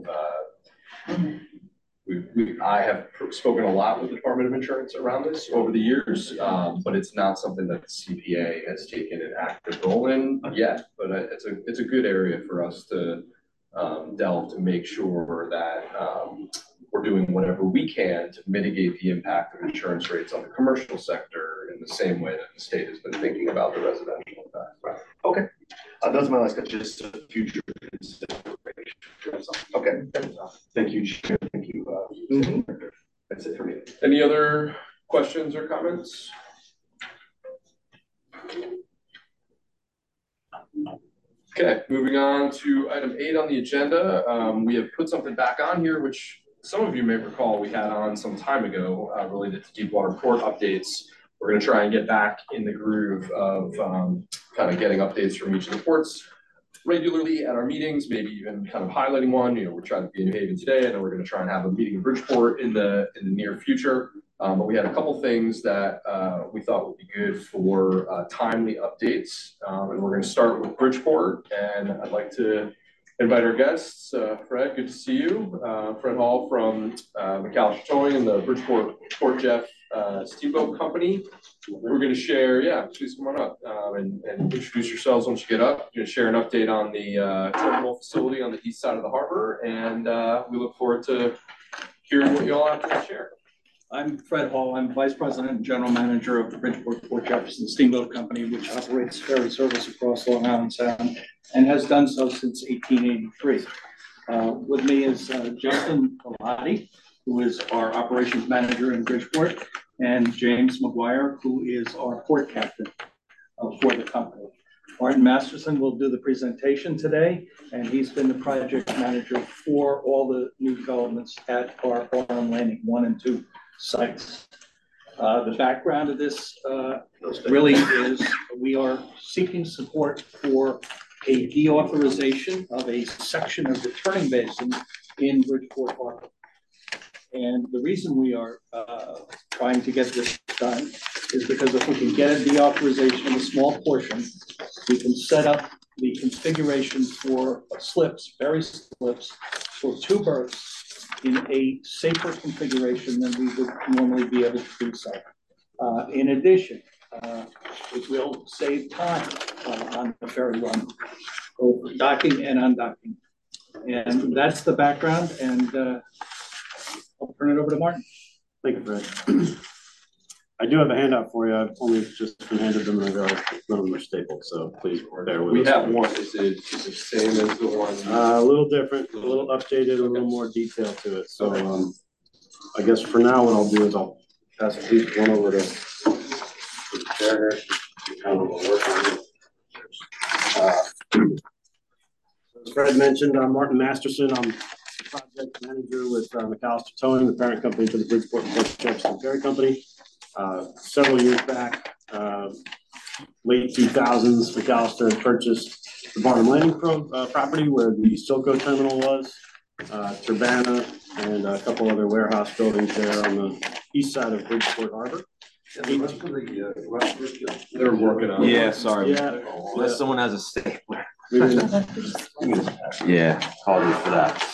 Speaker 1: I have spoken a lot with the Department of Insurance around this over the years, but it's not something that the CPA has taken an active role in yet. But it's a good area for us to delve to make sure that we're doing whatever we can to mitigate the impact of insurance rates on the commercial sector in the same way that the state has been thinking about the residential impact.
Speaker 10: Right. Okay. Those are my last questions, just a future consideration. Okay. Thank you, Chair. Thank you. That's it for me.
Speaker 1: Any other questions or comments? Okay, moving on to item 8 on the agenda. We have put something back on here, which some of you may recall we had on some time ago related to Deepwater Port updates. We're going to try and get back in the groove of kind of getting updates from each of the ports regularly at our meetings, maybe even kind of highlighting one. We're trying to be in New Haven today, and then we're going to try and have a meeting in Bridgeport in the near future. But we had a couple things that we thought would be good for timely updates. And we're going to start with Bridgeport. And I'd like to invite our guests. Fred, good to see you. Fred Hall from McAllister Towing and the Bridgeport Port Jeff Steamboat Company. We're going to share, please come on up and introduce yourselves once you get up. We're going to share an update on the terminal facility on the east side of the harbor. And we look forward to hearing what you all have to share.
Speaker 11: I'm Fred Hall. I'm Vice President and General Manager of the Bridgeport Port Jefferson Steamboat Company, which operates ferry service across Long Island Sound and has done so since 1883. With me is Justin Pilati, who is our Operations Manager in Bridgeport, and James McGuire, who is our Port Captain for the company. Martin Masterson will do the presentation today, and he's been the project manager for all the new developments at our Farm Landing 1 and 2 sites. The background of this really is we are seeking support for a deauthorization of a section of the turning basin in Bridgeport Harbor. And the reason we are trying to get this done is because if we can get a deauthorization of a small portion, we can set up the configuration for slips, ferry slips, for 2 berths in a safer configuration than we would normally be able to do so. In addition, it will save time on the ferry run, both docking and undocking. And that's the background, and I'll turn it over to Martin.
Speaker 12: Thank you, Fred. I do have a handout for you. I've only just been handed them, and none of them are stapled, so please bear with us.
Speaker 1: We have one. Is it the same as the one?
Speaker 12: A little different, a little updated, a little more detail to it. So I guess for now, what I'll do is I'll pass at least one over to the chair here. Kind of work on it. As Fred mentioned, I'm Martin Masterson. I'm project manager with McAllister Towing, the parent company to the Bridgeport Port Jefferson Ferry Company. Several years back, late 2000s, McAllister had purchased the Barnum Landing property where the Silco terminal was, Turbana, and a couple other warehouse buildings there on the east side of Bridgeport Harbor.
Speaker 1: They're working on it.
Speaker 13: Yeah, sorry.
Speaker 12: Yeah.
Speaker 13: Unless someone has a stapler. Yeah, apologies for that.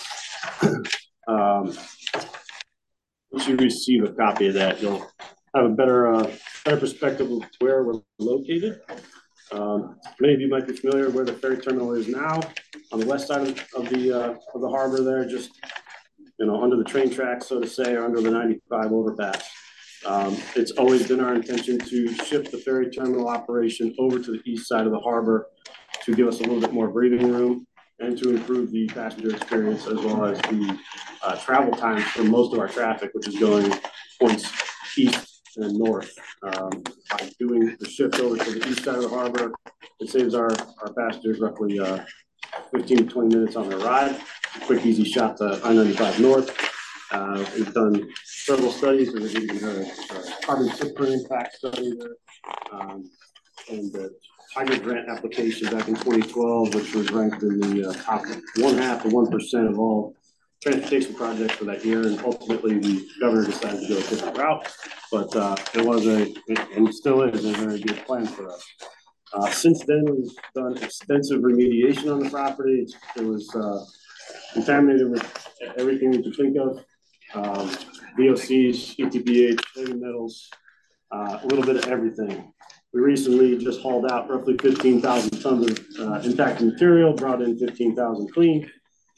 Speaker 12: Once you receive a copy of that, you'll have a better perspective of where we're located. Many of you might be familiar where the ferry terminal is now, on the west side of the harbor there, just under the train tracks, so to say, or under the 95 overpass. It's always been our intention to shift the ferry terminal operation over to the east side of the harbor to give us a little bit more breathing room and to improve the passenger experience as well as the travel times for most of our traffic, which is going points east and north. By doing the shift over to the east side of the harbor, it saves our passengers roughly 15 to 20 minutes on their ride. A quick, easy shot to I-95 North. We've done several studies. We've even had a carbon footprint impact study there. And the Tiger Grant application back in 2012, which was ranked in the top 0.5% to 1% of all transportation projects for that year. And ultimately, the governor decided to go a different route. But it was and still is, a very good plan for us. Since then, we've done extensive remediation on the property. It was contaminated with everything you could think of. VOCs, ETPH, heavy metals, a little bit of everything. We recently just hauled out roughly 15,000 tons of intact material, brought in 15,000 clean.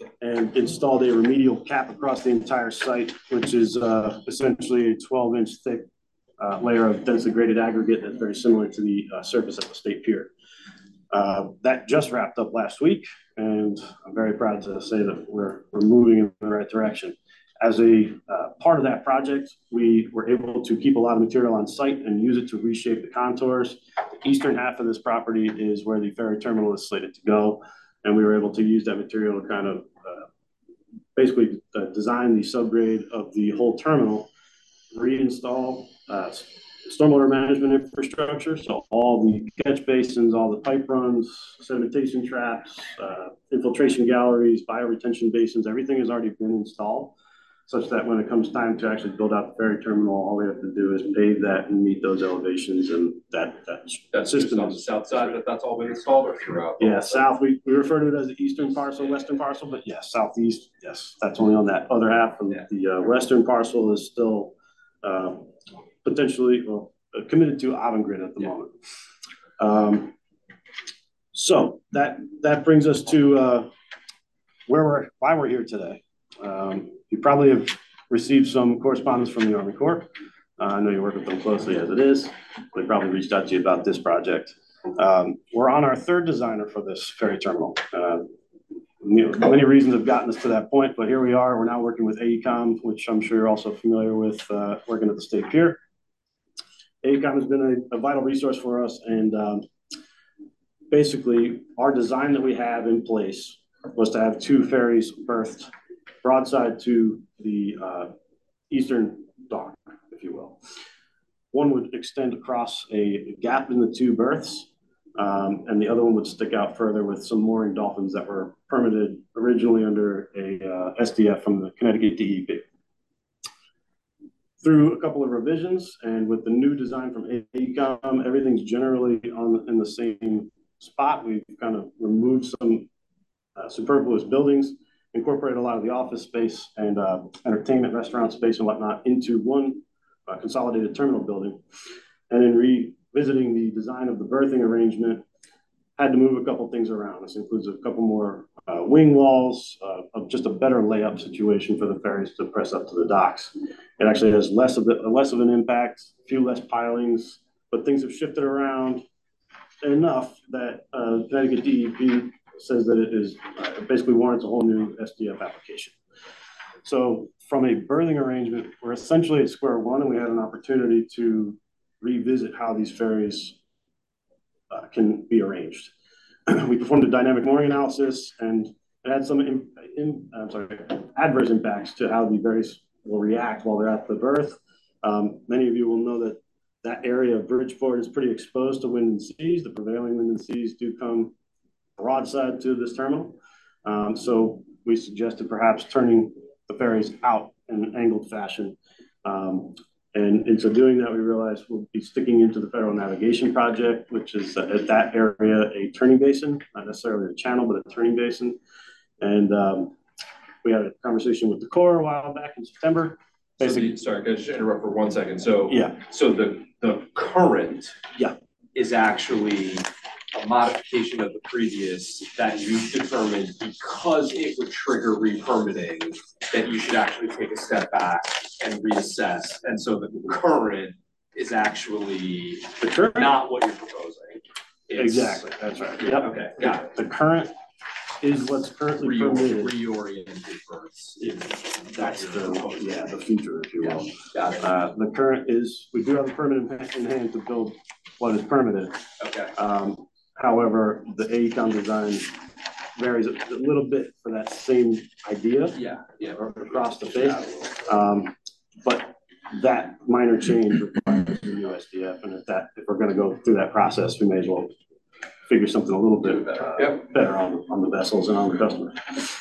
Speaker 12: and installed a remedial cap across the entire site, which is essentially a 12-inch thick layer of densely graded aggregate that's very similar to the surface at the State Pier. That just wrapped up last week, and I'm very proud to say that we're moving in the right direction. As a part of that project, we were able to keep a lot of material on site and use it to reshape the contours. The eastern half of this property is where the ferry terminal is slated to go, and we were able to use that material to kind of basically design the subgrade of the whole terminal, reinstall stormwater management infrastructure, so all the catch basins, all the pipe runs, sedimentation traps, infiltration galleries, bioretention basins, everything has already been installed, such that when it comes time to actually build out the ferry terminal, all we have to do is pave that and meet those elevations, and that system
Speaker 1: on the south side that's all been installed, or throughout?
Speaker 12: Yeah, south, we refer to it as the eastern parcel, western parcel, but yes, southeast, yes, that's only on that other half. And the western parcel is still potentially committed to Avangrid at the moment. So that brings us to why we're here today. You probably have received some correspondence from the Army Corps. I know you work with them closely as it is. They probably reached out to you about this project. We're on our third designer for this ferry terminal. Many reasons have gotten us to that point, but here we are. We're now working with AECOM, which I'm sure you're also familiar with, working at the State Pier. AECOM has been a vital resource for us, and basically our design that we have in place was to have two ferries berthed broadside to the eastern dock, if you will. One would extend across a gap in the two berths, and the other one would stick out further with some mooring dolphins that were permitted originally under a SDF from the Connecticut DEP. Through a couple of revisions and with the new design from AECOM, everything's generally in the same spot. We've kind of removed some superfluous buildings, incorporate a lot of the office space and entertainment, restaurant space and whatnot into one consolidated terminal building. And in revisiting the design of the berthing arrangement, had to move a couple things around. This includes a couple more wing walls, of just a better layup situation for the ferries to press up to the docks. It actually has less of an impact, a few less pilings, but things have shifted around enough that Connecticut DEP says that it is basically warrants a whole new SDF application. So from a berthing arrangement, we're essentially at square one, and we had an opportunity to revisit how these ferries can be arranged. We performed a dynamic mooring analysis, and it had some adverse impacts to how the ferries will react while they're at the berth. Many of you will know that that area of Bridgeport is pretty exposed to wind and seas. The prevailing wind and seas do come broadside to this terminal. So we suggested perhaps turning the ferries out in an angled fashion. And in so doing that, we realized we'll be sticking into the Federal Navigation Project, which is at that area a turning basin, not necessarily a channel, but a turning basin. And we had a conversation with the Corps a while back in September.
Speaker 1: Sorry, can I just interrupt for 1 second? So
Speaker 12: yeah,
Speaker 1: so the current is actually a modification of the previous that you determined because it would trigger re-permitting that you should actually take a step back and reassess. And so the current is actually not what you're proposing.
Speaker 12: Exactly, that's right. Yep. Okay, got it. The current is what's currently permitted.
Speaker 1: Reoriented first.
Speaker 12: That's the future, if you will.
Speaker 1: Got it.
Speaker 12: The current is, we do have a permit in hand to build what is permitted.
Speaker 1: Okay.
Speaker 12: However, the AECOM design varies a little bit for that same idea. Across the face. But that minor change requires the new SDF, and if we're going to go through that process, we may as well figure something a little bit better on the vessels and on the customer.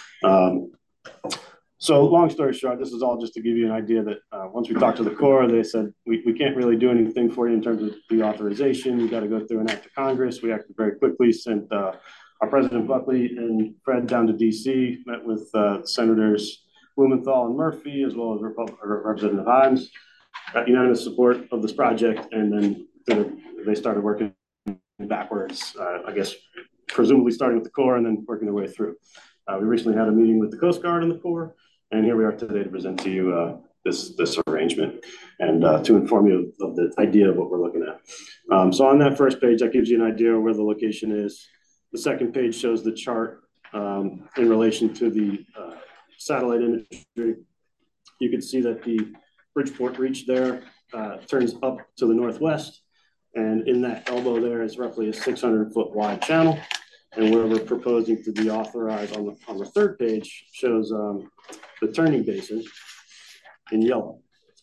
Speaker 12: So long story short, this is all just to give you an idea that once we talked to the Corps, they said, we can't really do anything for you in terms of the authorization. You got to go through an act of Congress. We acted very quickly, sent our President Buckley and Fred down to DC, met with Senators Blumenthal and Murphy, as well as Representative Himes, got unanimous support of this project, and then they started working backwards, I guess, presumably starting with the Corps and then working their way through. We recently had a meeting with the Coast Guard and the Corps, and here we are today to present to you this arrangement and to inform you of the idea of what we're looking at. So on that first page, that gives you an idea of where the location is. The second page shows the chart in relation to the satellite imagery. You can see that the Bridgeport Reach there turns up to the northwest, and in that elbow there is roughly a 600-foot wide channel. And where we're proposing to deauthorize on the third page shows the turning basin in yellow.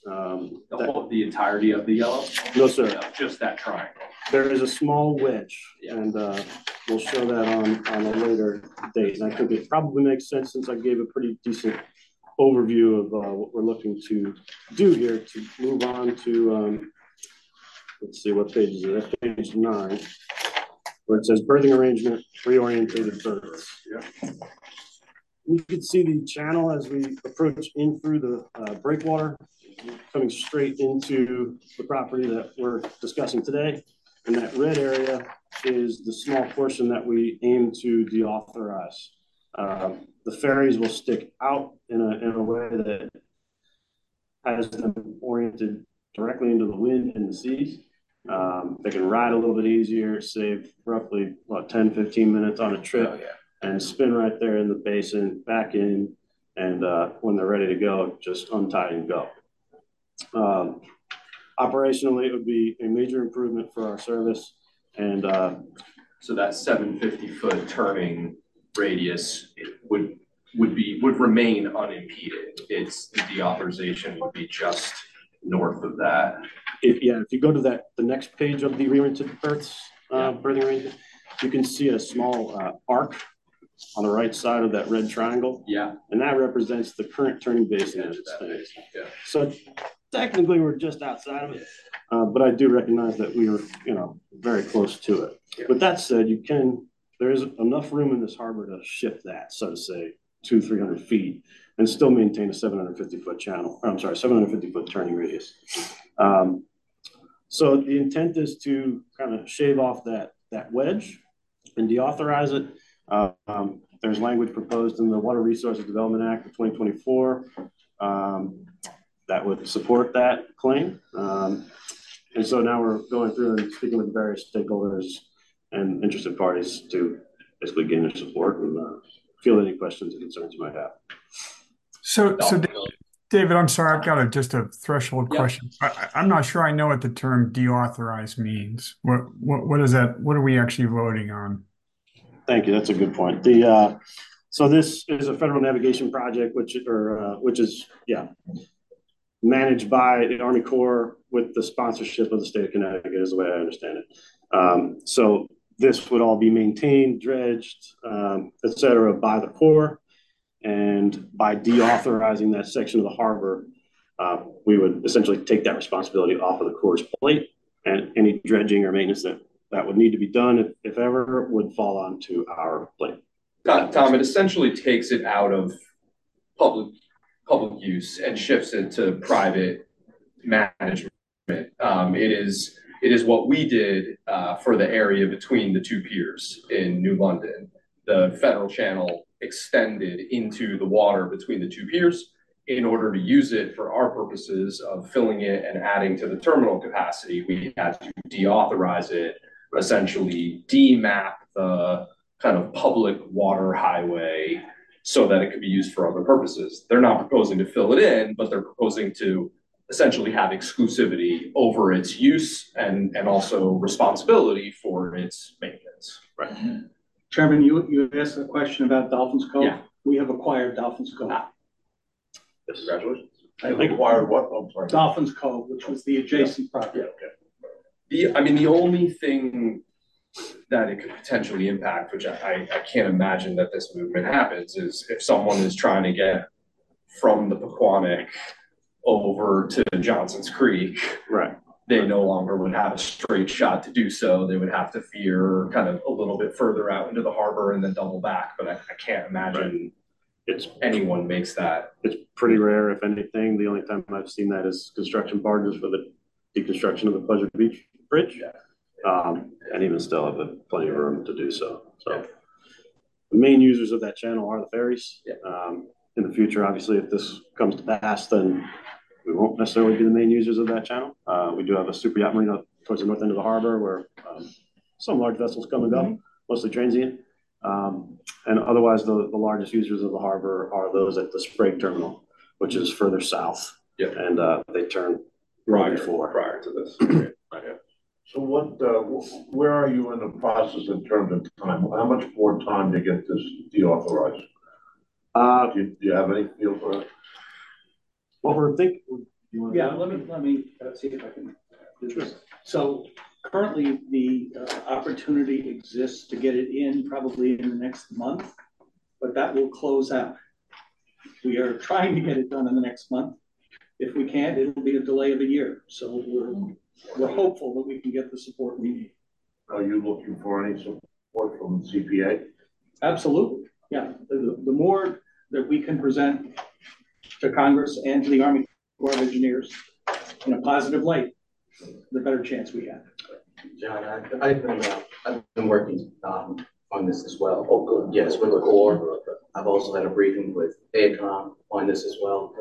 Speaker 1: The entirety of the yellow?
Speaker 12: No, sir.
Speaker 1: No, just that triangle.
Speaker 12: There is a small wedge, and we'll show that on a later date. And I think it probably makes sense since I gave a pretty decent overview of what we're looking to do here to move on to, let's see, what page is it? That's page 9. Where it says birthing arrangement, reorientated births. Yeah. You can see the channel as we approach in through the breakwater, coming straight into the property that we're discussing today. And that red area is the small portion that we aim to deauthorize. The ferries will stick out in a way that has them oriented directly into the wind and the seas. They can ride a little bit easier, save roughly 10, 15 minutes on a trip, and spin right there in the basin, back in, and when they're ready to go, just untie and go. Operationally, it would be a major improvement for our service, and
Speaker 1: so that 750-foot turning radius would remain unimpeded. It's the deauthorization would be just north of that.
Speaker 12: If you go to the next page of the reoriented births, birthing arrangement, you can see a small arc on the right side of that red triangle.
Speaker 1: Yeah.
Speaker 12: And that represents the current turning basin as it stands. Yeah. So technically we're just outside of it, but I do recognize that we are, very close to it. Yeah. With that said, there is enough room in this harbor to shift that, so to say, 200-300 feet and still maintain a 750-foot channel. I'm sorry, 750-foot turning radius. So the intent is to kind of shave off that wedge and deauthorize it. There's language proposed in the Water Resources Development Act of 2024 that would support that claim. And so now we're going through and speaking with various stakeholders and interested parties to basically gain their support and field any questions and concerns you might have.
Speaker 8: So David, I'm sorry, I've got just a threshold question. I'm not sure I know what the term deauthorize means. What is that? What are we actually voting on?
Speaker 12: Thank you. That's a good point. So this is a federal navigation project, which is managed by the Army Corps with the sponsorship of the state of Connecticut, is the way I understand it. So this would all be maintained, dredged, et cetera, by the Corps. And by deauthorizing that section of the harbor, we would essentially take that responsibility off of the Corps' plate, and any dredging or maintenance that would need to be done, if ever, would fall onto our plate.
Speaker 1: Tom, it essentially takes it out of public use and shifts it to private management. It is what we did for the area between the two piers in New London. The federal channel extended into the water between the two piers. In order to use it for our purposes of filling it and adding to the terminal capacity, we had to deauthorize it, essentially demap the kind of public water highway so that it could be used for other purposes. They're not proposing to fill it in, but they're proposing to essentially have exclusivity over its use and also responsibility for its maintenance.
Speaker 12: Right.
Speaker 11: Chairman, you asked a question about Dolphins Cove.
Speaker 1: Yeah.
Speaker 11: We have acquired Dolphins Cove.
Speaker 1: Congratulations.
Speaker 2: I acquired what? I'm sorry.
Speaker 11: Dolphins Cove, which was the adjacent property.
Speaker 1: Yeah, okay. The only thing that it could potentially impact, which I can't imagine that this movement happens, is if someone is trying to get from the Pequannock over to Johnson's Creek,
Speaker 12: right?
Speaker 1: They no longer would have a straight shot to do so. They would have to veer kind of a little bit further out into the harbor and then double back. But I can't imagine anyone makes that.
Speaker 12: It's pretty rare, if anything. The only time I've seen that is construction barges for the deconstruction of the Pleasure Beach Bridge. And even still have plenty of room to do so. So The main users of that channel are the ferries. In the future, obviously, if this comes to pass, then we won't necessarily be the main users of that channel. We do have a super yacht marina towards the north end of the harbor where some large vessels come and go, mostly transient. And otherwise, the largest users of the harbor are those at the Sprague terminal, which is further south.
Speaker 1: Yep.
Speaker 12: And they turn
Speaker 1: prior to this.
Speaker 2: So where are you in the process in terms of time? How much more time to get this deauthorized? Do you have any feel for it?
Speaker 12: What we're thinking.
Speaker 11: Yeah, let me see if I can do this. So currently the opportunity exists to get it in probably in the next month, but that will close out. We are trying to get it done in the next month. If we can't, it'll be a delay of a year. So we're hopeful that we can get the support we need.
Speaker 2: Are you looking for any support from CPA?
Speaker 11: Absolutely. Yeah. The more that we can present to Congress and to the Army Corps of Engineers in a positive light, the better chance we have.
Speaker 9: John, I've been working on this as well. Oh, good. Yes, with the Corps. I've also had a briefing with AECOM on this as well.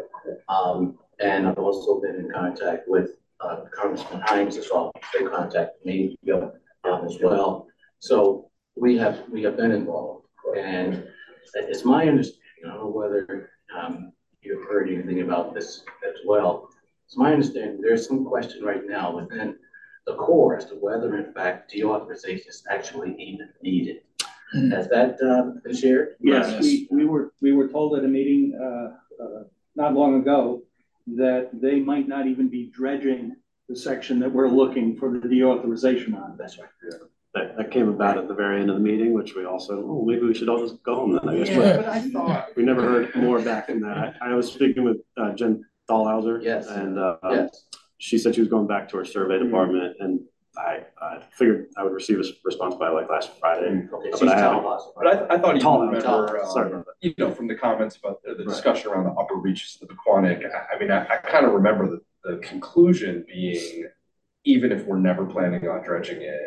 Speaker 9: And I've also been in contact with Congressman Hines as well. They contacted me as well. So we have been involved, and it's my understanding. I don't know whether you've heard anything about this as well. It's my understanding there's some question right now within the Corps as to whether, in fact, deauthorization is actually even needed. Has that been shared?
Speaker 11: Yes, we were told at a meeting not long ago that they might not even be dredging the section that we're looking for the deauthorization on.
Speaker 9: That's right.
Speaker 12: Yeah. That came about at the very end of the meeting, which we also, maybe we should all just go home then, I guess.
Speaker 1: Yeah, but I thought
Speaker 12: we never heard more back from that. I was speaking with Jen Dahlhauser, and she said she was going back to her survey department, and I figured I would receive a response by like last Friday.
Speaker 9: Okay,
Speaker 12: but
Speaker 1: I thought you remember,
Speaker 12: sorry about that.
Speaker 1: you know, from the comments about the discussion around the upper reaches of the Pequannock. I mean, I kind of remember the conclusion being, even if we're never planning on dredging it,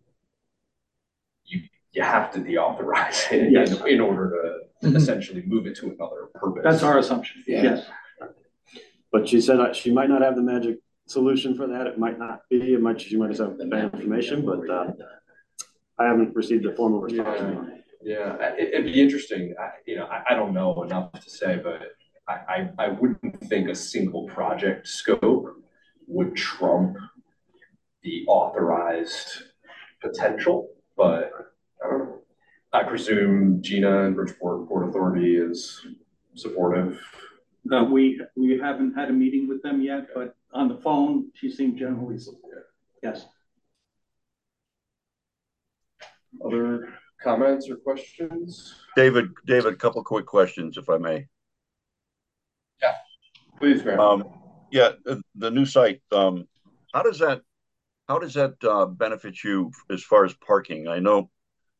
Speaker 1: you have to deauthorize it in order to essentially move it to another purpose.
Speaker 11: That's our assumption. Yes.
Speaker 12: But she said she might not have the magic solution for that. It might not be. She might just have bad information, but I haven't received a formal response.
Speaker 1: Yeah, it'd be interesting. I don't know enough to say, but I wouldn't think a single project scope would trump the authorized potential, but I don't know. I presume Gina and Bridgeport Port Authority is supportive.
Speaker 11: We haven't had a meeting with them yet, but on the phone, she seemed generally supportive. Yes.
Speaker 1: Other comments or questions?
Speaker 14: David, a couple of quick questions, if I may.
Speaker 1: Yeah, please, Graham.
Speaker 14: Yeah, the new site. How does that benefit you as far as parking? I know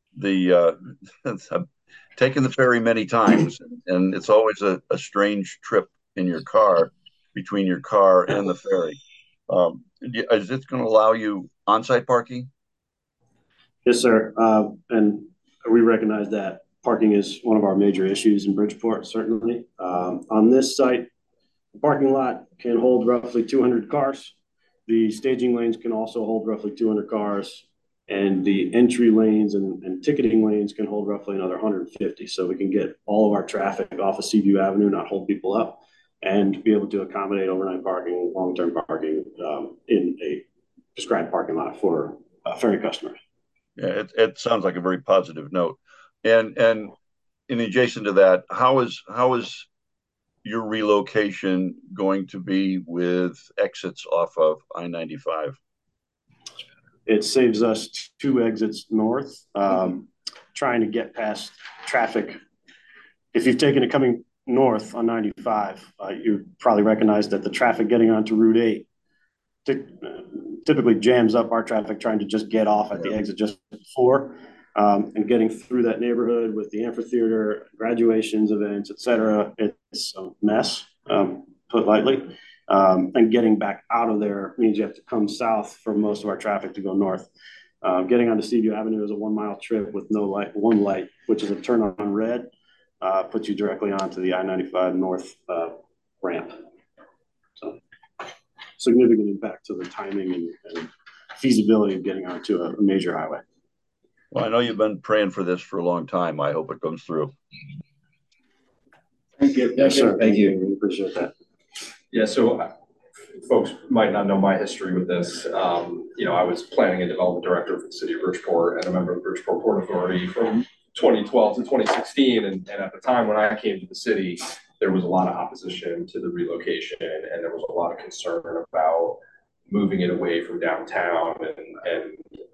Speaker 14: I've taken the ferry many times, and it's always a strange trip in your car, between your car and the ferry. Is this going to allow you on-site parking?
Speaker 12: Yes, sir. And we recognize that parking is one of our major issues in Bridgeport, certainly. On this site, the parking lot can hold roughly 200 cars. The staging lanes can also hold roughly 200 cars. And the entry lanes and ticketing lanes can hold roughly another 150. So we can get all of our traffic off of Seaview Avenue, not hold people up, and be able to accommodate overnight parking, long-term parking in a prescribed parking lot for ferry customers.
Speaker 14: Yeah, it sounds like a very positive note. And in adjacent to that, how is your relocation going to be with exits off of I-95?
Speaker 12: It saves us 2 exits north, trying to get past traffic. If you've taken it coming north on 95, you probably recognize that the traffic getting onto Route 8 typically jams up our traffic trying to just get off at the exit just before, and getting through that neighborhood with the amphitheater, graduations, events, etc. It's a mess, put lightly. And getting back out of there means you have to come south for most of our traffic to go north. Getting onto Seaview Avenue is a 1 mile trip with no light, one light, which is a turn on red, puts you directly onto the I-95 North ramp. So significant impact to the timing and feasibility of getting onto a major highway.
Speaker 14: Well, I know you've been praying for this for a long time. I hope it comes through.
Speaker 12: Thank you. Yes, sir. Thank you. We appreciate that.
Speaker 1: Yeah, so folks might not know my history with this. I was planning and development director for the city of Bridgeport and a member of the Bridgeport Port Authority from 2012 to 2016. And at the time when I came to the city, there was a lot of opposition to the relocation, and there was a lot of concern about moving it away from downtown. And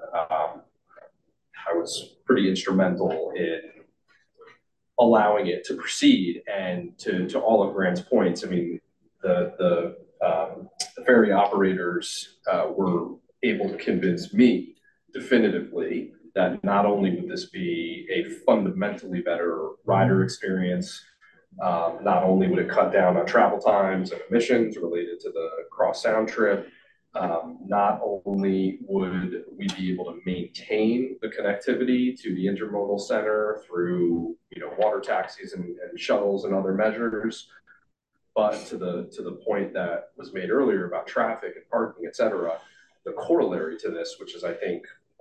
Speaker 1: I was pretty instrumental in allowing it to proceed. And to all of Grant's points, I mean, the ferry operators were able to convince me definitively that not only would this be a fundamentally better rider experience, not only would it cut down on travel times and emissions related to the cross-sound trip, not only would we be able to maintain the connectivity to the intermodal center through water taxis and shuttles and other measures, but to the point that was made earlier about traffic and parking, et cetera, the corollary to this, which is I think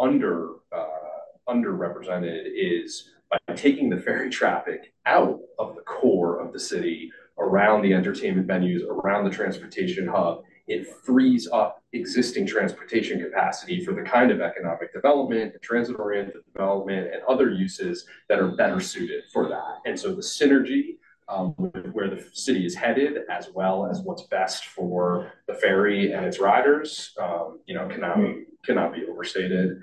Speaker 1: underrepresented, is by taking the ferry traffic out of the core of the city, around the entertainment venues, around the transportation hub, it frees up existing transportation capacity for the kind of economic development and transit-oriented development and other uses that are better suited for that. And so the synergy where the city is headed, as well as what's best for the ferry and its riders, cannot be overstated.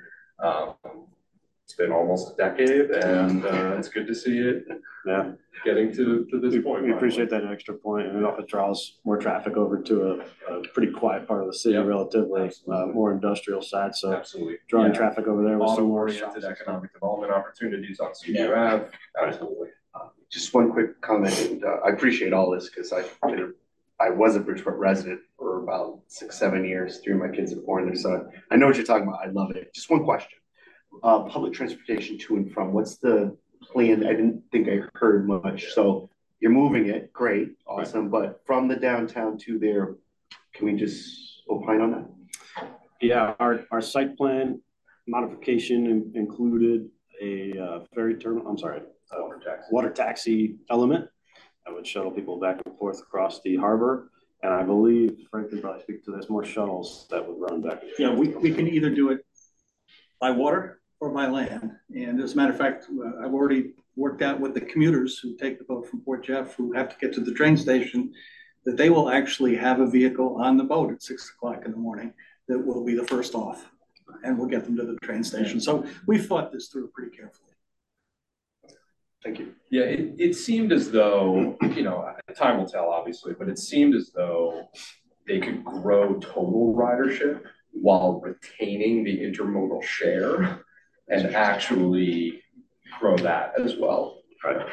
Speaker 1: It's been almost a decade, and it's good to see it getting to this point.
Speaker 12: We appreciate that extra point, and it draws more traffic over to a pretty quiet part of the city, relatively more industrial side. So
Speaker 1: absolutely
Speaker 12: drawing traffic over there with some more
Speaker 1: oriented economic development opportunities on Seaview Ave. Absolutely.
Speaker 10: Just one quick comment, and I appreciate all this because I was a Bridgeport resident for about 6-7 years. 3 of my kids are born there, so I know what you're talking about. I love it. Just one question. Public transportation to and from, what's the plan? I didn't think I heard much. So you're moving it, great, awesome. Right. But from the downtown to there, can we just opine on that?
Speaker 12: Yeah, our site plan modification included a ferry terminal. I'm sorry, water taxi element that would shuttle people back and forth across the harbor. And I believe Frank can probably speak to this, more shuttles that would run back.
Speaker 11: Yeah, we can either do it by water or by land. And as a matter of fact, I've already worked out with the commuters who take the boat from Port Jeff, who have to get to the train station, that they will actually have a vehicle on the boat at 6 o'clock in the morning that will be the first off, and we'll get them to the train station. So we thought this through pretty carefully.
Speaker 10: Thank you.
Speaker 1: Yeah, it seemed as though, time will tell, obviously, but it seemed as though they could grow total ridership while retaining the intermodal share and actually grow that as well. Right.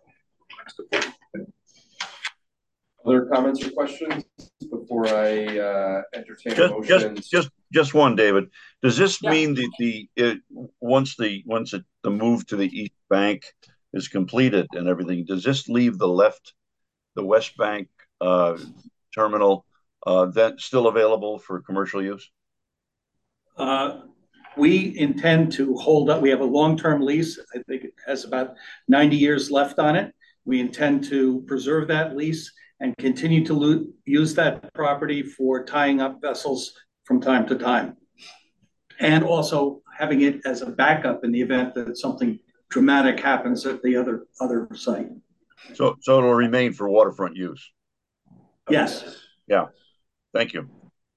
Speaker 1: Other comments or questions before I entertain motions?
Speaker 14: Just one, David. Does this mean that once the move to the East Bank is completed and everything, does this leave the West Bank terminal that still available for commercial use?
Speaker 11: We intend to hold up. We have a long-term lease. I think it has about 90 years left on it. We intend to preserve that lease and continue to use that property for tying up vessels from time to time. And also having it as a backup in the event that something dramatic happens at the other site.
Speaker 14: So it'll remain for waterfront use?
Speaker 11: Yes.
Speaker 14: Yeah. Thank you.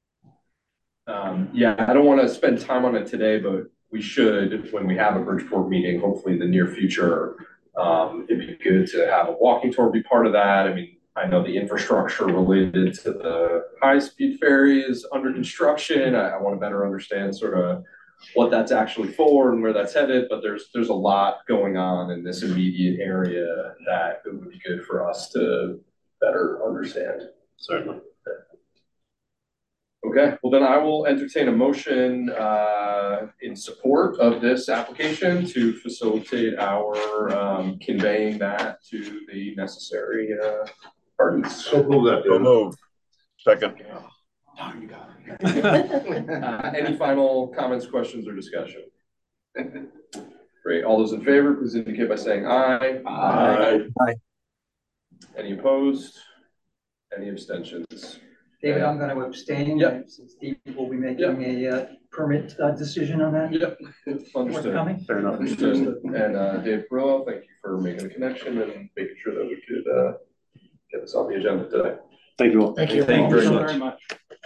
Speaker 1: I don't want to spend time on it today, but we should, when we have a Bridgeport meeting, hopefully in the near future. It'd be good to have a walking tour be part of that. I mean, I know the infrastructure related to the high-speed ferry is under construction. I want to better understand sort of what that's actually for and where that's headed, but there's a lot going on in this immediate area that it would be good for us to better understand.
Speaker 14: Certainly.
Speaker 1: Okay, well then I will entertain a motion in support of this application to facilitate our conveying that to the necessary parties.
Speaker 2: So move that.
Speaker 14: So moved. Second.
Speaker 1: Oh, you got it. Any final comments, questions, or discussion? Great. All those in favor, please indicate by saying aye.
Speaker 2: Aye.
Speaker 5: Aye.
Speaker 1: Any opposed? Any abstentions?
Speaker 5: David, I'm going to abstain.
Speaker 1: Yep.
Speaker 5: Since Steve will be making a permit decision on that.
Speaker 1: Yep. Understood.
Speaker 5: Forthcoming.
Speaker 12: Fair enough.
Speaker 1: Understood. And Dave Perillo, thank you for making the connection and making sure that we could get this on the agenda today.
Speaker 12: Thank you all.
Speaker 11: Thank you.
Speaker 1: Thank you very much.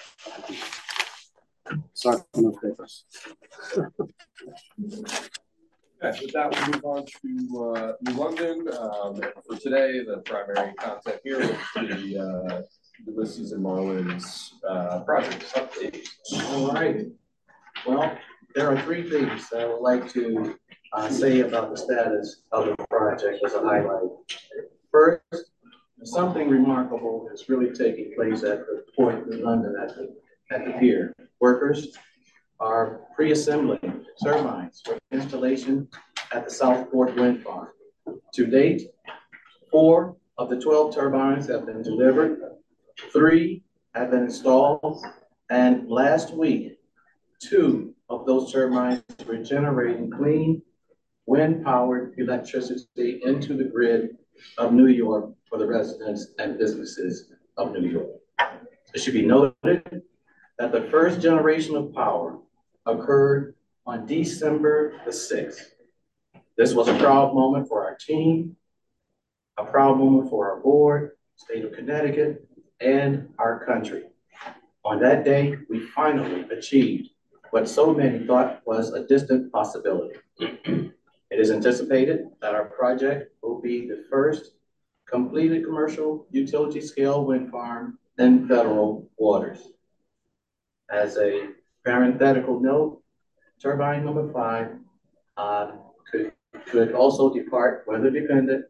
Speaker 12: Sorry for no papers.
Speaker 1: Okay, with that, we'll move on to New London. For today, the primary content here is the Ulysses and Marlin's project update.
Speaker 9: All right. Well, there are three things that I would like to say about the status of the project as a highlight. First, something remarkable is really taking place at the port in London at the pier. Workers are pre-assembling turbines for installation at the Southport Wind Farm. To date, 4 of the 12 turbines have been delivered, 3 have been installed, and last week, 2 of those turbines were generating clean wind-powered electricity into the grid of New York for the residents and businesses of New York. It should be noted that the first generation of power occurred on December the 6th. This was a proud moment for our team, a proud moment for our board, state of Connecticut, and our country. On that day, we finally achieved what so many thought was a distant possibility. It is anticipated that our project will be the first completed commercial utility scale wind farm in federal waters. As a parenthetical note, turbine number 5 could also depart weather dependent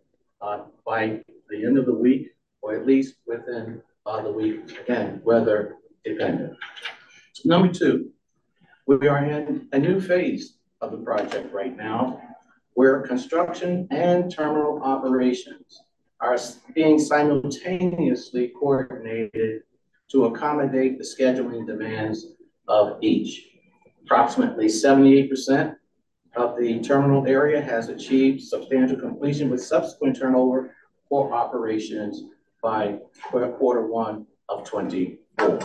Speaker 9: by the end of the week, or at least within the week, again, weather dependent. Number 2, we are in a new phase of the project right now, where construction and terminal operations are being simultaneously coordinated to accommodate the scheduling demands of each. Approximately 78% of the terminal area has achieved substantial completion with subsequent turnover for operations by Q1 of 24.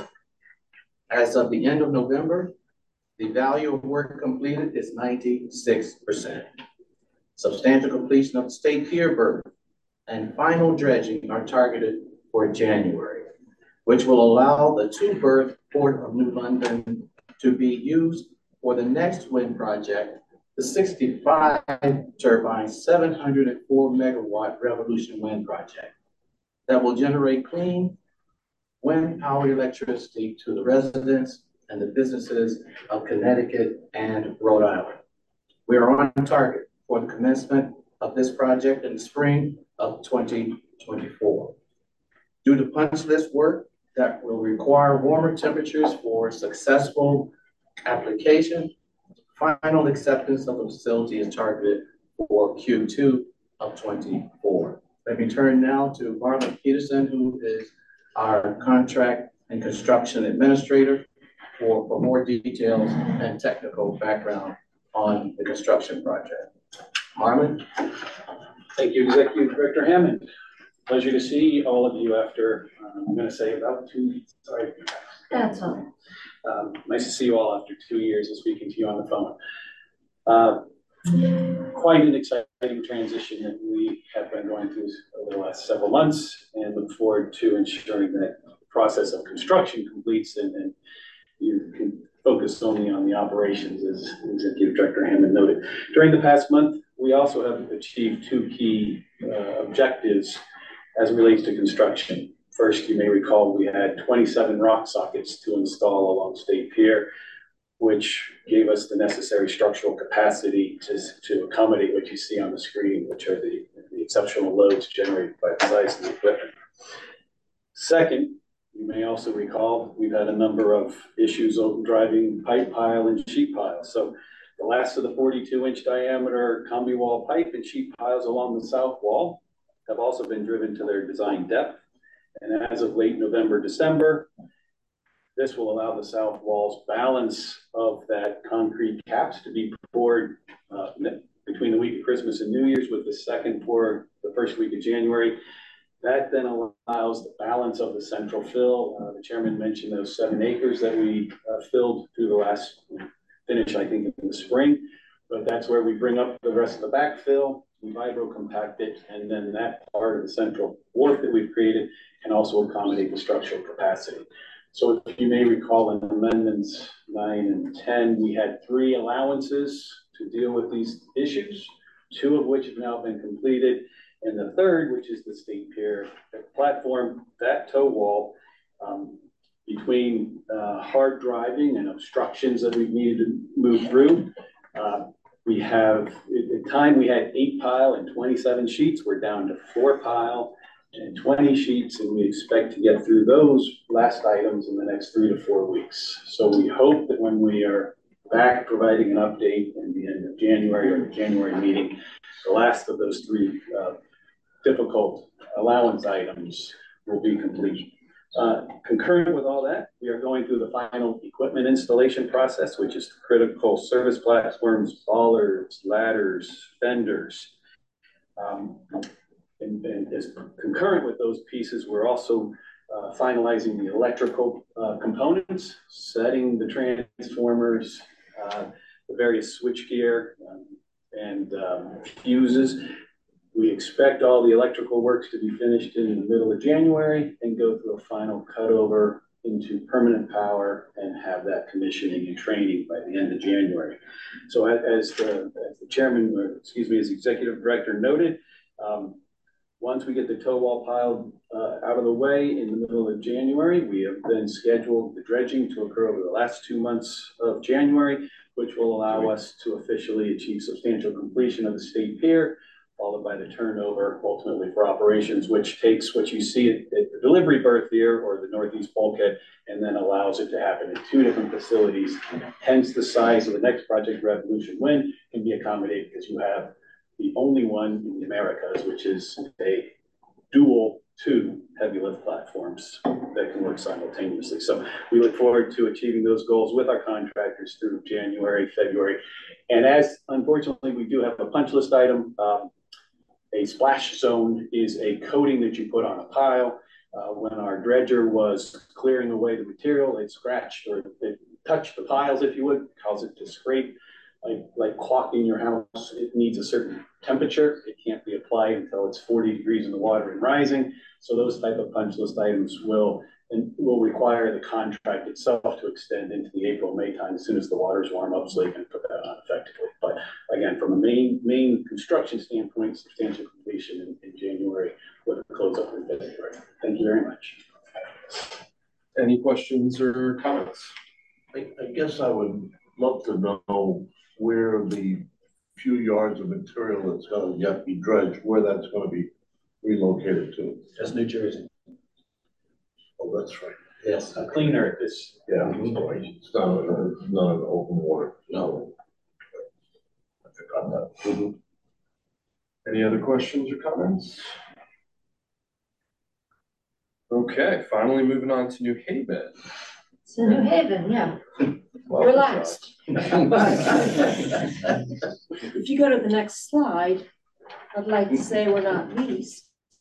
Speaker 9: As of the end of November, the value of work completed is 96%. Substantial completion of the state pier berth and final dredging are targeted for January, which will allow the 2-berth Port of New London to be used for the next wind project, the 65 turbine, 704 megawatt Revolution Wind project that will generate clean wind powered electricity to the residents and the businesses of Connecticut and Rhode Island. We are on target for the commencement of this project in the spring of 2024. Due to punch list work that will require warmer temperatures for successful application, final acceptance of the facility is targeted for Q2 of 24. Let me turn now to Marlon Peterson, who is our contract and construction administrator, for more details and technical background on the construction project. Marlon?
Speaker 15: Thank you, Executive Director Hammond. Pleasure to see all of you after, I'm going to say about 2 weeks. Sorry.
Speaker 7: That's all.
Speaker 15: Nice to see you all after 2 years of speaking to you on the phone. Quite an exciting transition that we have been going through over the last several months, and look forward to ensuring that the process of construction completes and you can focus only on the operations, as Executive Director Hammond noted. During the past month, we also have achieved 2 key objectives as it relates to construction. First, you may recall we had 27 rock sockets to install along State Pier, which gave us the necessary structural capacity to accommodate what you see on the screen, which are the exceptional loads generated by the size of the equipment. Second, You may also recall, we've had a number of issues driving pipe pile and sheet pile. So the last of the 42-inch diameter combi wall pipe and sheet piles along the south wall have also been driven to their design depth. And as of late November, December, this will allow the south wall's balance of that concrete caps to be poured between the week of Christmas and New Year's, with the second pour the first week of January. That then allows the balance of the central fill. The chairman mentioned those 7 acres that we filled through the last finish, I think, in the spring. But that's where we bring up the rest of the backfill, we vibro compact it, and then that part of the central wharf that we've created can also accommodate the structural capacity. So if you may recall in amendments 9 and 10, we had 3 allowances to deal with these issues, 2 of which have now been completed. And the third, which is the state pier platform, that toe wall, between hard driving and obstructions that we've needed to move through, we have, at the time we had 8 pile and 27 sheets. We're down to 4 pile and 20 sheets, and we expect to get through those last items in the next 3 to 4 weeks. So we hope that when we are back providing an update in the end of January or the January meeting, the last of those 3 difficult allowance items will be complete. Concurrent with all that, we are going through the final equipment installation process, which is critical service platforms, bollards, ladders, fenders. And as concurrent with those pieces, we're also finalizing the electrical components, setting the transformers, the various switchgear and fuses. We expect all the electrical works to be finished in the middle of January and go through a final cutover into permanent power and have that commissioning and training by the end of January. So as the chairman, or excuse me, as executive director noted, once we get the toe wall pile out of the way in the middle of January, we have then scheduled the dredging to occur over the last 2 months of January, which will allow us to officially achieve substantial completion of the state pier, followed by the turnover ultimately for operations, which takes what you see at the delivery berth here or the northeast bulkhead and then allows it to happen in 2 different facilities. Hence the size of the next project, Revolution Wind, can be accommodated because you have the only one in the Americas, which is a dual 2 heavy lift platforms that can work simultaneously. So we look forward to achieving those goals with our contractors through January, February. And as unfortunately we do have a punch list item, a splash zone is a coating that you put on a pile. When our dredger was clearing away the material, it scratched or it touched the piles, if you would, cause it to scrape. Like caulking your house, it needs a certain temperature. It can't be applied until it's 40 degrees in the water and rising. So those type of punch list items will require the contract itself to extend into the April, May time as soon as the waters warm up, so they can put that on effectively. But again, from a main construction standpoint, substantial completion in January with a close up in February. Thank you very much.
Speaker 1: Any questions or comments?
Speaker 2: I guess I would love to know where the few yards of material that's going to yet be dredged, where that's going to be relocated to.
Speaker 9: That's New Jersey.
Speaker 2: Oh, that's right.
Speaker 9: Yes, Clean Earth is.
Speaker 2: Yeah, it's not an open water.
Speaker 9: No.
Speaker 2: I forgot that.
Speaker 1: Any other questions or comments? Okay, finally moving on to New Haven.
Speaker 16: So New Haven, yeah. We're last. If you go to the next slide, I'd like to say we're not least.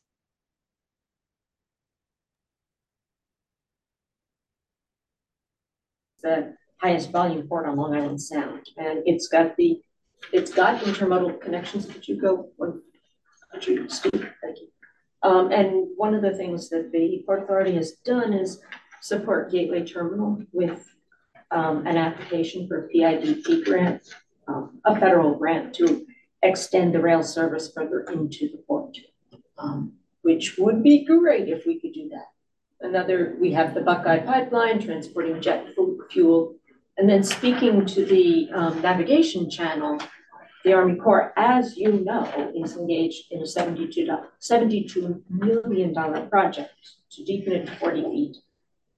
Speaker 16: The highest volume port on Long Island Sound, and it's got intermodal connections. Could you speak? Thank you. And one of the things that the Port Authority has done is support Gateway Terminal with an application for a PIDP grant, a federal grant to extend the rail service further into the port, which would be great if we could do that. We have the Buckeye Pipeline transporting jet fuel. And then speaking to the navigation channel, the Army Corps, as you know, is engaged in a $72 million project to deepen it to 40 feet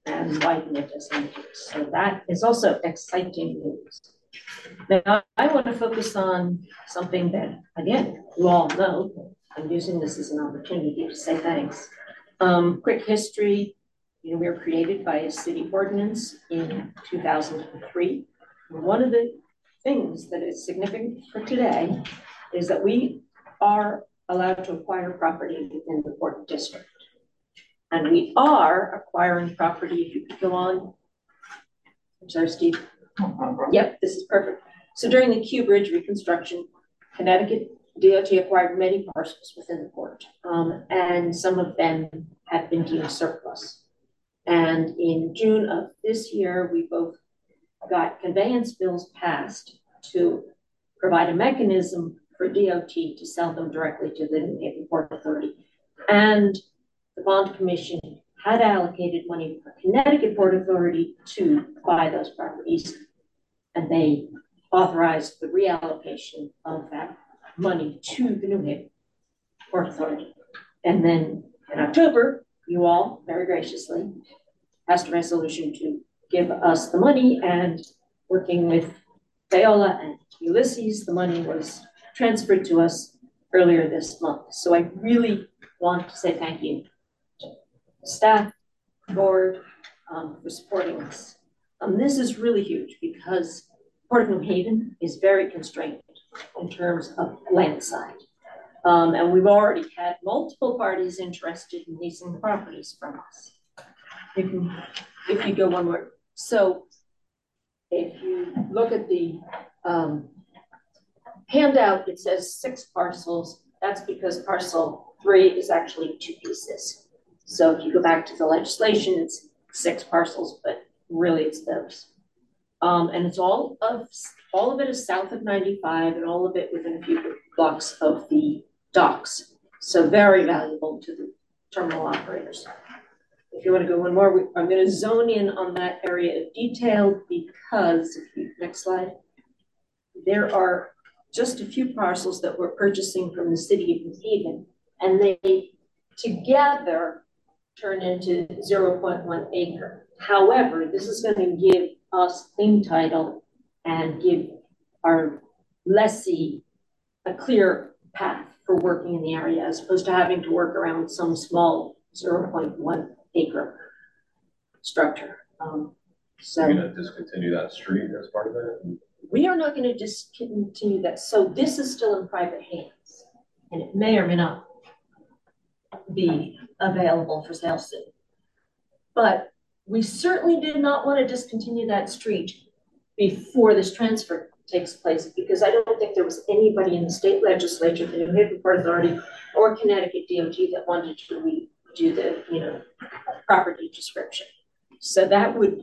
Speaker 16: and widen it as needed. So that is also exciting news. Now, I want to focus on something that, again, you all know. I'm using this as an opportunity to say thanks. Quick history, we were created by a city ordinance in 2003. One of the things that is significant for today is that we are allowed to acquire property within the Port District. And we are acquiring property, if you could go on. I'm sorry, Steve. Yep, this is perfect. So during the Q Bridge reconstruction, Connecticut DOT acquired many parcels within the port, and some of them have been deemed surplus. And in June of this year, we both got conveyance bills passed to provide a mechanism for DOT to sell them directly to the New Haven Port Authority. And the Bond Commission had allocated money for Connecticut Port Authority to buy those properties, and they authorized the reallocation of that money to the New Haven Port Authority. And then in October, you all very graciously passed a resolution to give us the money, and working with Viola and Ulysses, the money was transferred to us earlier this month. So I really want to say thank you to staff, board, for supporting us. This is really huge because Port of New Haven is very constrained in terms of land side. And we've already had multiple parties interested in leasing the properties from us. If you go one more. So if you look at the handout, it says 6 parcels. That's because parcel 3 is actually 2 pieces. So if you go back to the legislation, it's 6 parcels, but really it's those. And it's all of it is south of 95, and all of it within a few blocks of the docks. So very valuable to the terminal operators. If you want to go one more, I'm going to zone in on that area of detail because, next slide, there are just a few parcels that we're purchasing from the city of New Haven, and they together turn into 0.1 acre. However, this is going to give us clean title and give our lessee a clear path for working in the area, as opposed to having to work around some small 0.1 acre structure. So
Speaker 1: you're going to discontinue that street as part of that?
Speaker 16: We are not going to discontinue that. So this is still in private hands, and it may or may not be available for sale soon. But we certainly did not want to discontinue that street before this transfer takes place, because I don't think there was anybody in the state legislature, the New Haven Port Authority, or Connecticut DOT that wanted to redo the property description. So that would,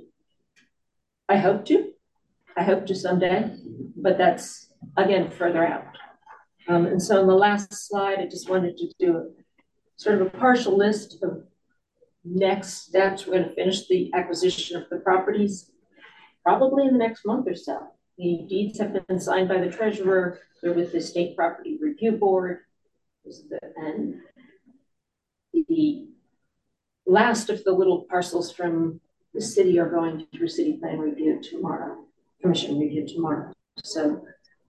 Speaker 16: I hope to someday, but that's again further out. And so on the last slide, I just wanted to do a sort of a partial list of next steps. We're going to finish the acquisition of the properties probably in the next month or so. The deeds have been signed by the treasurer. They're with the State Property Review Board. And the last of the little parcels from the city are going through city plan review tomorrow, commission review tomorrow. So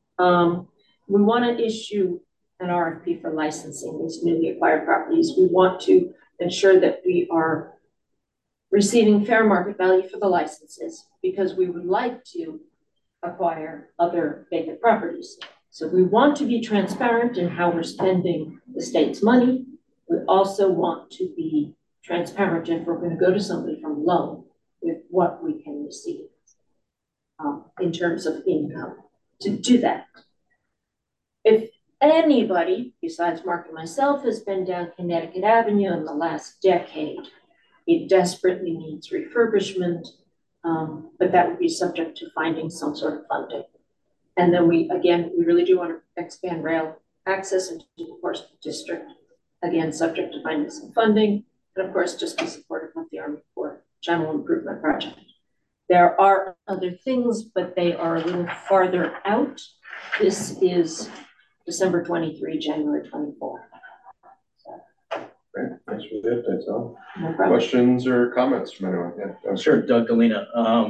Speaker 16: we want to issue an RFP for licensing these newly acquired properties. We want to ensure that we are receiving fair market value for the licenses, because we would like to acquire other vacant properties. So we want to be transparent in how we're spending the state's money. We also want to be transparent if we're going to go to somebody from loan with what we can receive in terms of income to do that. If anybody besides Mark and myself has been down Connecticut Avenue in the last decade, it desperately needs refurbishment, but that would be subject to finding some sort of funding. And then we really do want to expand rail access into the Port District, again, subject to finding some funding, and of course, just be supportive of the Army Corps General Improvement Project. There are other things, but they are a little farther out. This is December 23, January 24. So
Speaker 1: Great, thanks for the updates, Al.
Speaker 16: No problem.
Speaker 1: Questions or comments from anyone? Yeah,
Speaker 17: Sure, Doug Galena.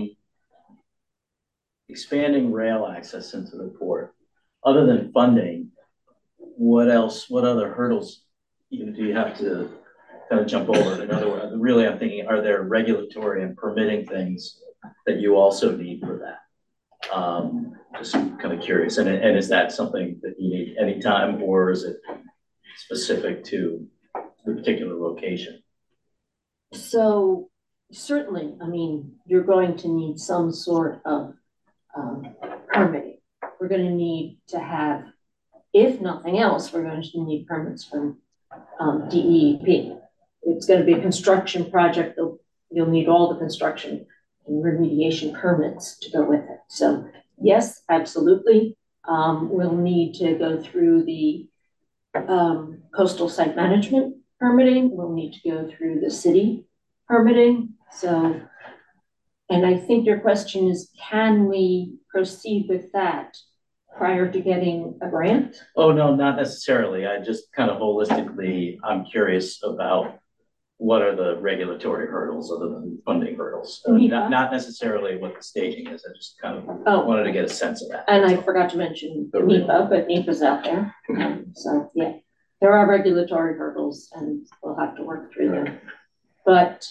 Speaker 17: Expanding rail access into the port, other than funding, what other hurdles do you have to kind of jump over? In other words, really, I'm thinking, are there regulatory and permitting things that you also need for that? Just kind of curious. And is that something that you need anytime, or is it specific to the particular location?
Speaker 16: So certainly, I mean, you're going to need some sort of permitting. We're going to need to have, if nothing else, we're going to need permits from DEP. It's going to be a construction project. You'll need all the construction and remediation permits to go with it. So yes, absolutely. We'll need to go through the coastal site management permitting. We'll need to go through the city permitting. So, and I think your question is, can we proceed with that prior to getting a grant?
Speaker 17: Oh, no, not necessarily. I just kind of holistically, I'm curious about what are the regulatory hurdles other than funding hurdles? Not necessarily what the staging is. I just kind of wanted to get a sense of that.
Speaker 16: And I forgot to mention NEPA, but NEPA's out there. So yeah, there are regulatory hurdles and we'll have to work through them. But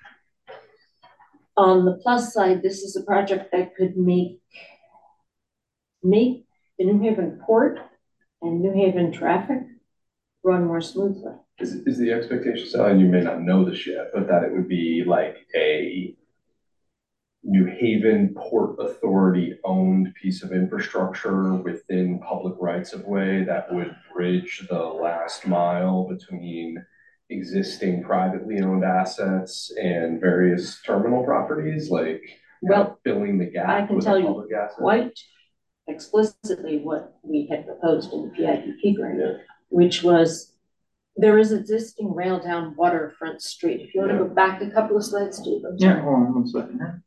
Speaker 16: on the plus side, this is a project that could make the New Haven port and New Haven traffic run more smoothly.
Speaker 1: Is the expectation, Sally, and you may not know this yet, but that it would be like a New Haven Port Authority owned piece of infrastructure within public rights of way that would bridge the last mile between existing privately owned assets and various terminal properties, like filling the gap?
Speaker 16: I can tell you quite explicitly what we had proposed in the PIPP grant, which was there is existing rail down Waterfront Street. If you want to go back a couple of slides, Steve.
Speaker 11: Yeah, hold on 1 second.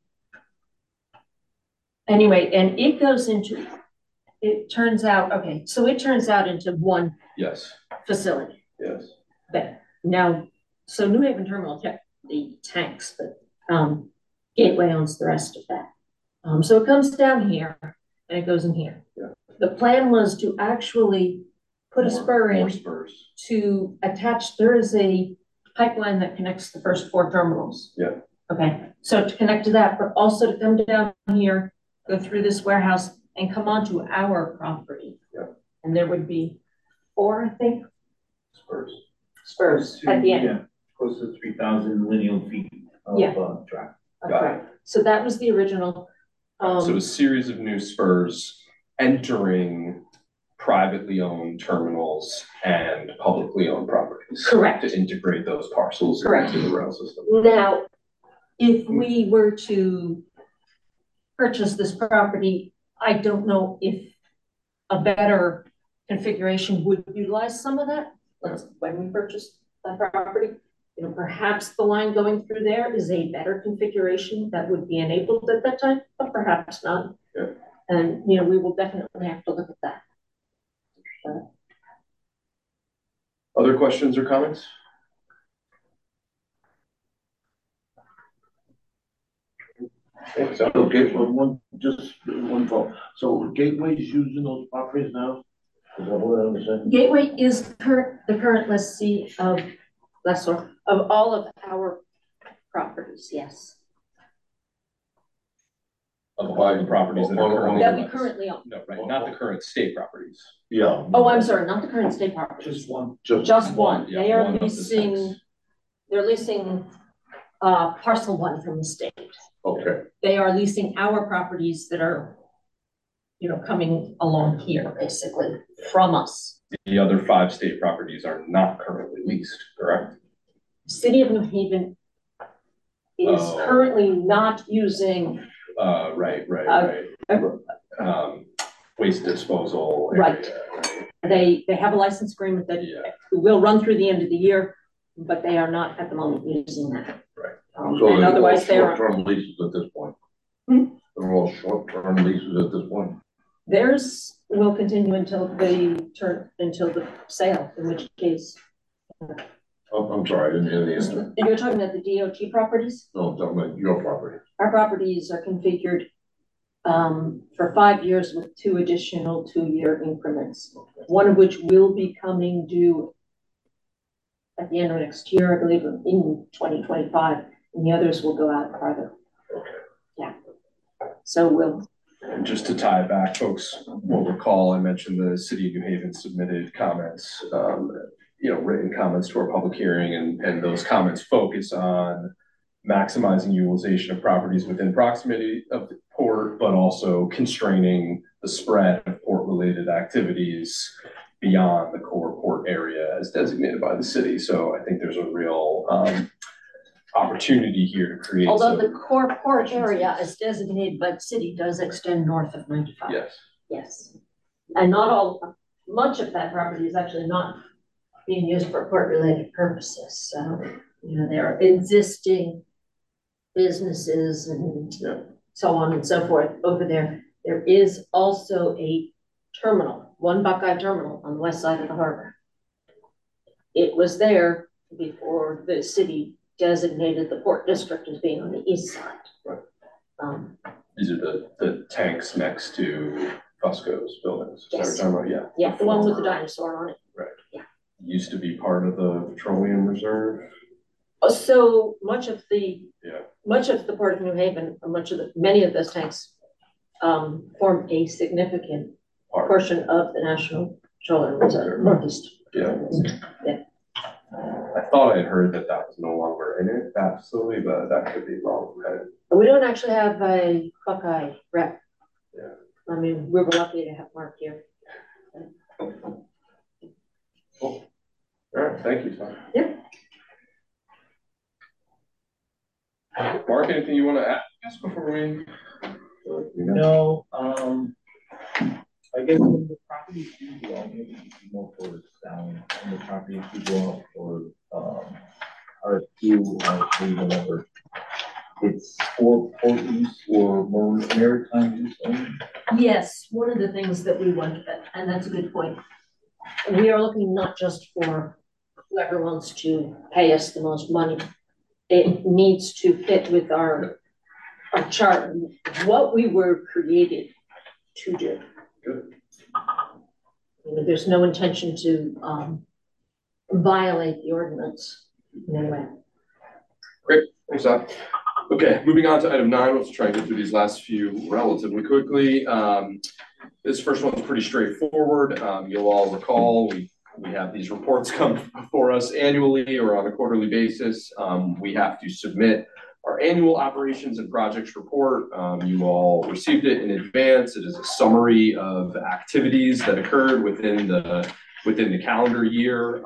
Speaker 16: Anyway, and it goes into, it turns out into one facility.
Speaker 1: Yes.
Speaker 16: But now, so New Haven Terminal kept the tanks, but Gateway owns the rest of that. So it comes down here and it goes in here.
Speaker 1: Yeah.
Speaker 16: The plan was to actually put a spur in to attach. There is a pipeline that connects the first 4 terminals.
Speaker 1: Yeah.
Speaker 16: Okay. So to connect to that, but also to come down here, go through this warehouse and come onto our property.
Speaker 1: Yeah.
Speaker 16: And there would be 4, I think.
Speaker 1: Spurs
Speaker 16: at the end.
Speaker 11: Yeah, close to 3,000 lineal feet of track.
Speaker 16: Okay. So that was the original.
Speaker 1: So a series of new spurs entering privately owned terminals and publicly owned properties.
Speaker 16: Correct.
Speaker 1: To integrate those parcels into the rail system.
Speaker 16: Now, if we were to purchase this property, I don't know if a better configuration would utilize some of that. When we purchased that property, perhaps the line going through there is a better configuration that would be enabled at that time, but perhaps not.
Speaker 1: Yeah.
Speaker 16: And we will definitely have to look at that.
Speaker 1: Other questions or comments?
Speaker 2: Okay, one thought. So Gateway's using those properties now? Is that what I understand?
Speaker 16: Gateway is the current lessee of all of our properties, yes.
Speaker 1: Of all the properties that
Speaker 16: we currently own.
Speaker 1: No, right, not the current state properties.
Speaker 2: Yeah.
Speaker 16: Oh, I'm sorry, not the current state properties.
Speaker 11: Just one.
Speaker 2: Just
Speaker 16: one.
Speaker 1: Yeah,
Speaker 16: they are
Speaker 1: one
Speaker 16: leasing. They're leasing parcel 1 from the state.
Speaker 2: Okay.
Speaker 16: They are leasing our properties that are, coming along here, basically, from us.
Speaker 1: The other 5 state properties are not currently leased, correct?
Speaker 16: City of New Haven is currently not using.
Speaker 1: Right. Waste disposal.
Speaker 16: Right. They have a license agreement that will run through the end of the year, but they are not at the moment using that.
Speaker 1: Right.
Speaker 2: So
Speaker 16: and otherwise they are
Speaker 2: short-term leases at this point. They're all short-term leases at this point.
Speaker 16: Theirs will continue until the sale, in which case
Speaker 2: I'm sorry, I didn't hear the answer.
Speaker 16: You're talking about the DOT properties?
Speaker 2: No, I'm talking about your property.
Speaker 16: Our properties are configured for 5 years with 2 additional 2-year increments, one of which will be coming due at the end of next year, I believe, in 2025, and the others will go out farther.
Speaker 1: Okay.
Speaker 16: Yeah. So we'll.
Speaker 1: And just to tie it back, folks will recall, I mentioned the City of New Haven submitted comments, written comments to our public hearing, and those comments focus on maximizing utilization of properties within proximity of the port, but also constraining the spread of port-related activities beyond the core port area as designated by the city. So I think there's a real opportunity here to create.
Speaker 16: Although the core port area as designated by the city does extend north of 95.
Speaker 1: Yes.
Speaker 16: Yes. And not all, much of that property is actually not being used for port-related purposes. So, there are existing businesses and so on and so forth over there. There is also a terminal, one Buckeye terminal on the west side of the harbor. It was there before the city designated the port district as being on the east side.
Speaker 1: Right. These are the tanks next to Fusco's buildings.
Speaker 16: Yes.
Speaker 1: Is that what you're talking about?
Speaker 16: Yeah, the one with the dinosaur on it.
Speaker 1: Right.
Speaker 16: Yeah.
Speaker 1: Used to be part of the petroleum reserve.
Speaker 16: So much of the Port of New Haven, many of those tanks form a significant portion of the National Petroleum Reserve, Northeast.
Speaker 1: Yeah.
Speaker 16: Yeah.
Speaker 1: I thought I had heard that was no longer in it, absolutely, but that could be wrong. Okay.
Speaker 16: We don't actually have a Buckeye rep.
Speaker 1: Yeah.
Speaker 16: I mean, we were lucky to have Mark here.
Speaker 1: Cool. All right, thank you, Tom.
Speaker 16: Yeah.
Speaker 1: Mark, anything you want to add before we?
Speaker 18: No, I guess when the properties do go out, maybe more towards down, and the properties do go out for RFQ or whatever. It's for port use or more maritime use only.
Speaker 16: Yes, one of the things that we want, and that's a good point. We are looking not just for whoever wants to pay us the most money. It needs to fit with our chart, what we were created to do.
Speaker 1: Good.
Speaker 16: There's no intention to violate the ordinance in any way.
Speaker 1: Great, thanks, Doc. Okay, moving on to item 9. Let's try and get through these last few relatively quickly. This first one's pretty straightforward. You'll all recall we have these reports come before us annually or on a quarterly basis. We have to submit our annual operations and projects report. You all received it in advance. It is a summary of activities that occurred within the calendar year.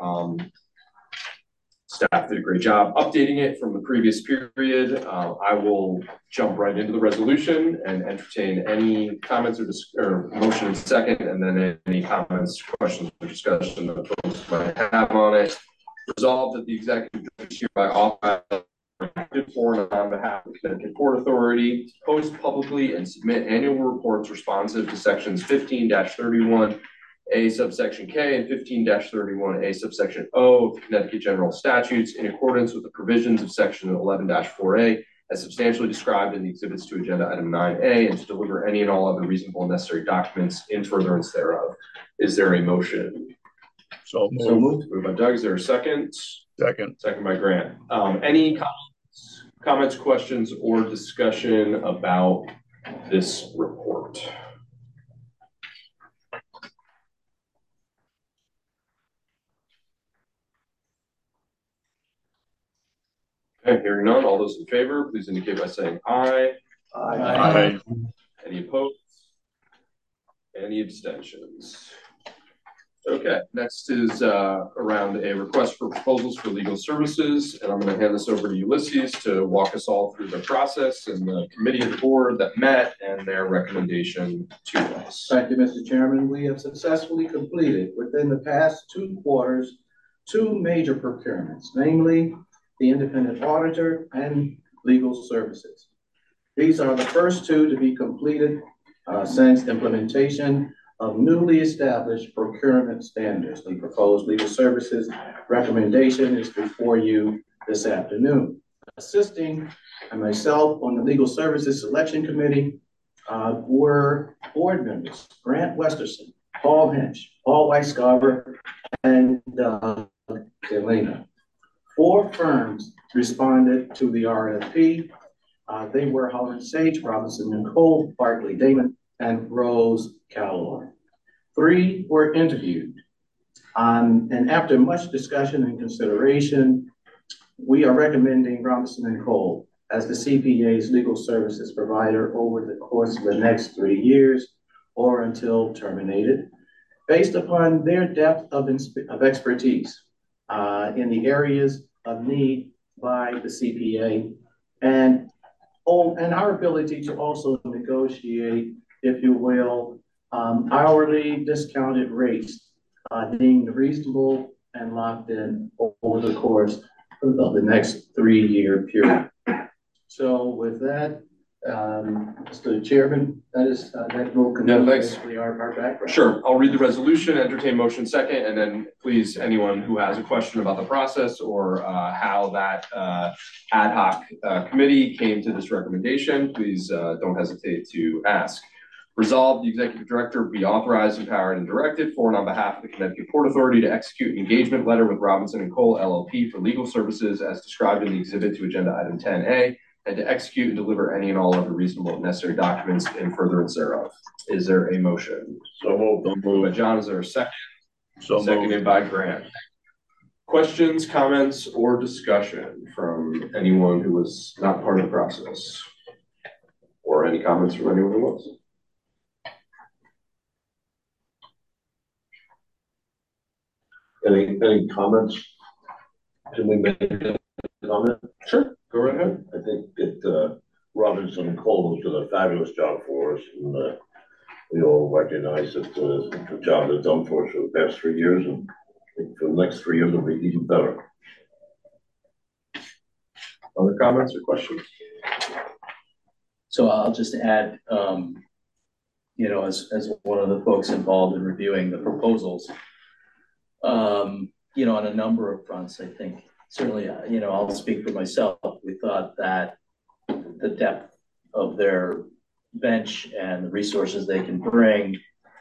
Speaker 1: Staff did a great job updating it from the previous period. I will jump right into the resolution and entertain any comments or motion in second, and then any comments, questions, or discussion that folks might have on it. Resolved that the executive is hereby authorized for and on behalf of the Connecticut Port Authority to post publicly and submit annual reports responsive to sections 15-31. A subsection K and 15-31A subsection O of the Connecticut General Statutes in accordance with the provisions of section 11-4A as substantially described in the exhibits to agenda item 9A, and to deliver any and all other reasonable and necessary documents in furtherance thereof. Is there a motion?
Speaker 14: So
Speaker 1: moved. Moved by Doug. Is there a second?
Speaker 14: Second.
Speaker 1: Second by Grant. Any comments, questions, or discussion about this report? Okay, hearing none. All those in favor, please indicate by saying aye.
Speaker 14: Aye.
Speaker 1: Any opposed? Any abstentions? Okay, next is around a request for proposals for legal services, and I'm going to hand this over to Ulysses to walk us all through the process and the committee of the board that met and their recommendation to us.
Speaker 9: Thank you, Mr. Chairman. We have successfully completed within the past 2 quarters 2 major procurements, namely the independent auditor and legal services. These are the first 2 to be completed since implementation of newly established procurement standards. The proposed legal services recommendation is before you this afternoon. Assisting myself on the Legal Services Selection Committee were board members, Grant Westerson, Paul Hinch, Paul Weisgarber, and Elena. 4 firms responded to the RFP. They were Holland Sage, Robinson and Cole, Barclay Damon, and Rose Callor. 3 were interviewed. And after much discussion and consideration, we are recommending Robinson and Cole as the CPA's legal services provider over the course of the next 3 years or until terminated, based upon their depth of expertise in the areas of need by the CPA and our ability to also negotiate, if you will, hourly discounted rates being reasonable and locked in over the course of the next 3-year period. So with that, Mr. Chairman, that will conclude our background.
Speaker 1: Sure. I'll read the resolution, entertain motion second, and then please, anyone who has a question about the process or how that ad hoc committee came to this recommendation, please don't hesitate to ask. Resolved, the executive director be authorized, empowered, and directed for and on behalf of the Connecticut Port Authority to execute an engagement letter with Robinson and Cole LLP for legal services as described in the exhibit to agenda item 10A, and to execute and deliver any and all other reasonable and necessary documents in furtherance thereof. Is there a motion?
Speaker 2: So moved.
Speaker 1: Moved by John. Is there a second?
Speaker 14: So
Speaker 1: seconded by Grant. Questions, comments, or discussion from anyone who was not part of the process? Or any comments from anyone who was?
Speaker 2: Any comments? Can we make a comment?
Speaker 1: Sure, go right ahead.
Speaker 2: I think that Robinson and Cole has done a fabulous job for us, and we all recognize that the job they've done for us for the past 3 years, and I think for the next 3 years it'll be even better.
Speaker 1: Other comments or questions?
Speaker 17: So I'll just add, you know, as one of the folks involved in reviewing the proposals, you know, on a number of fronts, I think certainly, you know, I'll speak for myself. We thought that the depth of their bench and the resources they can bring,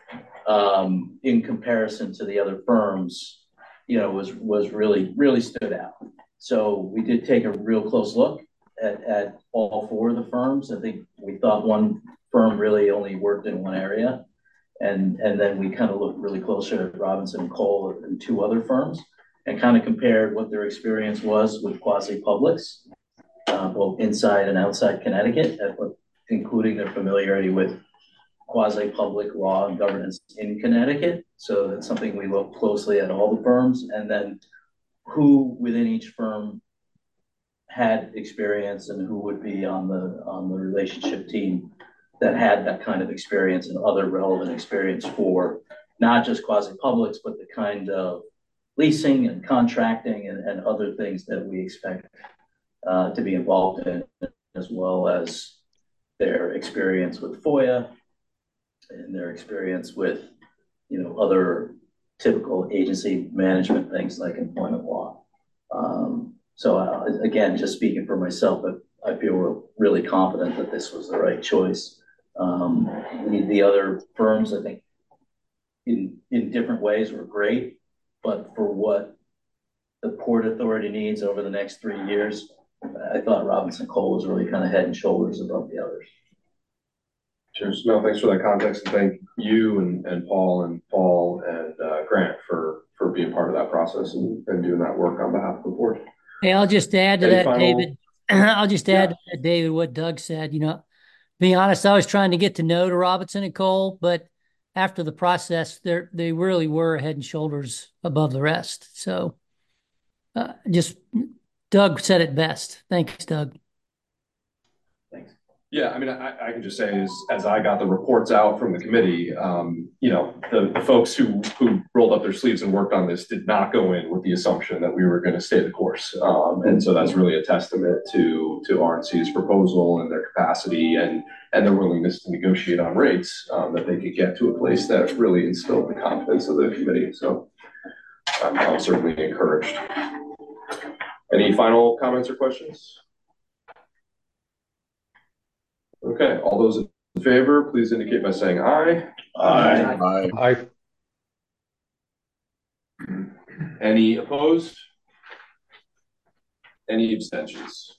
Speaker 17: in comparison to the other firms, you know, was really stood out. So we did take a real close look at all 4 of the firms. I think we thought one firm really only worked in one area. And then we kind of looked really closer at Robinson and Cole and 2 other firms and kind of compared what their experience was with quasi-publics, both inside and outside Connecticut, including their familiarity with quasi-public law and governance in Connecticut. So that's something we looked closely at all the firms, and then who within each firm had experience and who would be on the relationship team that had that kind of experience and other relevant experience for not just quasi-publics, but the kind of leasing and contracting and other things that we expect to be involved in, as well as their experience with FOIA and their experience with, you know, other typical agency management things like employment law. So again, just speaking for myself, but I feel really confident that this was the right choice. The other firms, I think, in different ways were great, but for what the Port Authority needs over the next 3 years, I thought Robinson Cole was really kind of head and shoulders above the others.
Speaker 1: Cheers. No, thanks for that context, and thank you and Paul and Grant for being part of that process and doing that work on behalf of the board.
Speaker 19: Hey, I'll just add to that, David. I'll just add to that, David, what Doug said. You know, to be honest, I was trying to get to know Robinson and Cole, but after the process, they really were head and shoulders above the rest. So just Doug said it best. Thanks, Doug.
Speaker 1: Thanks. Yeah, I mean, I can just say as I got the reports out from the committee, you know, the folks who rolled up their sleeves and worked on this did not go in with the assumption that we were going to stay the course. And so that's really a testament to RNC's proposal and their capacity and and their willingness to negotiate on rates, that they could get to a place that really instilled the confidence of the committee. So I'm certainly encouraged. Any final comments or questions? Okay, all those in favor, please indicate by saying aye.
Speaker 14: Aye.
Speaker 1: Aye. Any opposed? Any abstentions?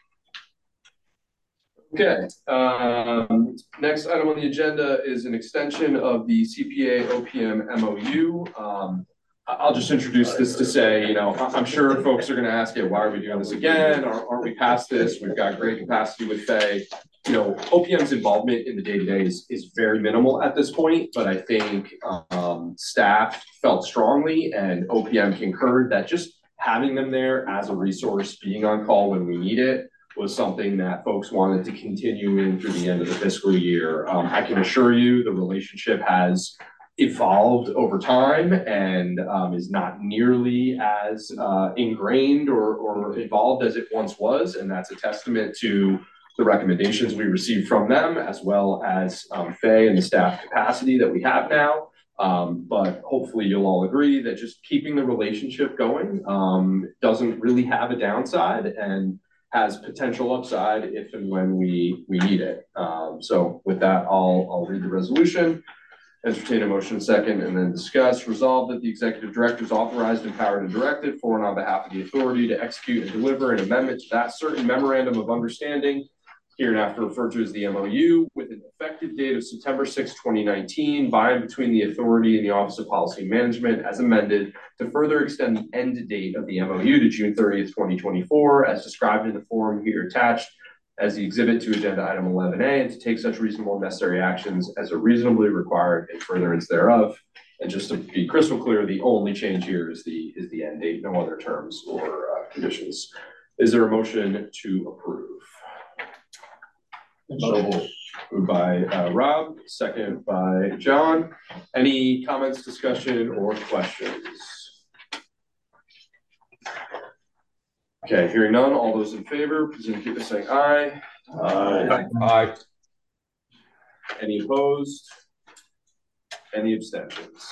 Speaker 1: Okay, next item on the agenda is an extension of the CPA OPM MOU. I'll just introduce this to say, you know, I'm sure folks are going to ask, yeah, why are we doing this again? Aren't we past this? We've got great capacity with Faye. You know, OPM's involvement in the day-to-day is very minimal at this point, but I think staff felt strongly and OPM concurred that just having them there as a resource, being on call when we need it, was something that folks wanted to continue in through the end of the fiscal year. I can assure you the relationship has evolved over time and is not nearly as ingrained or evolved as it once was. And that's a testament to the recommendations we received from them, as well as Faye and the staff capacity that we have now. But hopefully you'll all agree that just keeping the relationship going doesn't really have a downside and has potential upside if and when we need it. So with that, I'll read the resolution, entertain a motion second, and then discuss. Resolved that the executive director is authorized, empowered, and directed for and on behalf of the authority to execute and deliver an amendment to that certain memorandum of understanding, hereinafter referred to as the MOU, with an effective date of September 6, 2019, by and between the authority and the Office of Policy Management, as amended, to further extend the end date of the MOU to June 30th, 2024, as described in the form here attached as the exhibit to agenda item 11A, and to take such reasonable and necessary actions as are reasonably required in furtherance thereof. And just to be crystal clear, the only change here is the end date, no other terms or conditions. Is there a motion to approve? Moved by Rob, second by John. Any comments, discussion, or questions? Okay, hearing none, all those in favor, please indicate by saying aye.
Speaker 14: Aye.
Speaker 1: Aye. Any opposed? Any abstentions?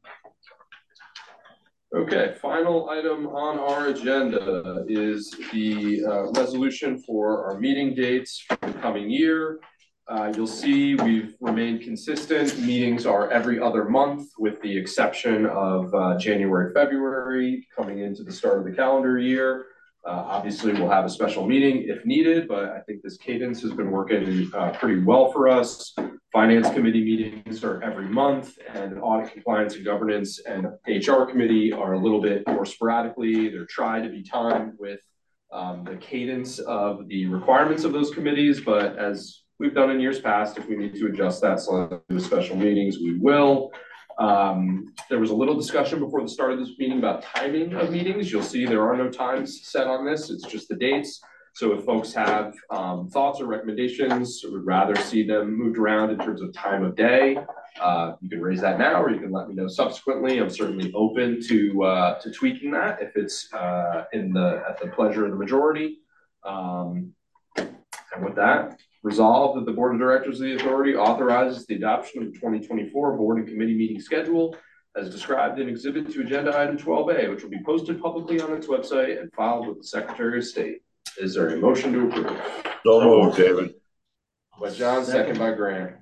Speaker 1: Okay, final item on our agenda is the resolution for our meeting dates for the coming year. You'll see we've remained consistent. Meetings are every other month with the exception of January, February, coming into the start of the calendar year. Obviously, we'll have a special meeting if needed, but I think this cadence has been working pretty well for us. Finance committee meetings are every month, and audit, compliance, and governance and HR committee are a little bit more sporadically. They're trying to be timed with the cadence of the requirements of those committees, but as we've done in years past, if we need to adjust that slightly with special meetings, we will. There was a little discussion before the start of this meeting about timing of meetings. You'll see there are no times set on this. It's just the dates. So if folks have thoughts or recommendations, or would rather see them moved around in terms of time of day, you can raise that now, or you can let me know subsequently. I'm certainly open to tweaking that if it's at the pleasure of the majority. And with that, resolved that the Board of Directors of the Authority authorizes the adoption of the 2024 Board and Committee meeting schedule as described in Exhibit to Agenda Item 12A, which will be posted publicly on its website and filed with the Secretary of State. Is there a motion to approve?
Speaker 14: So moved, David.
Speaker 1: By John, second by Grant.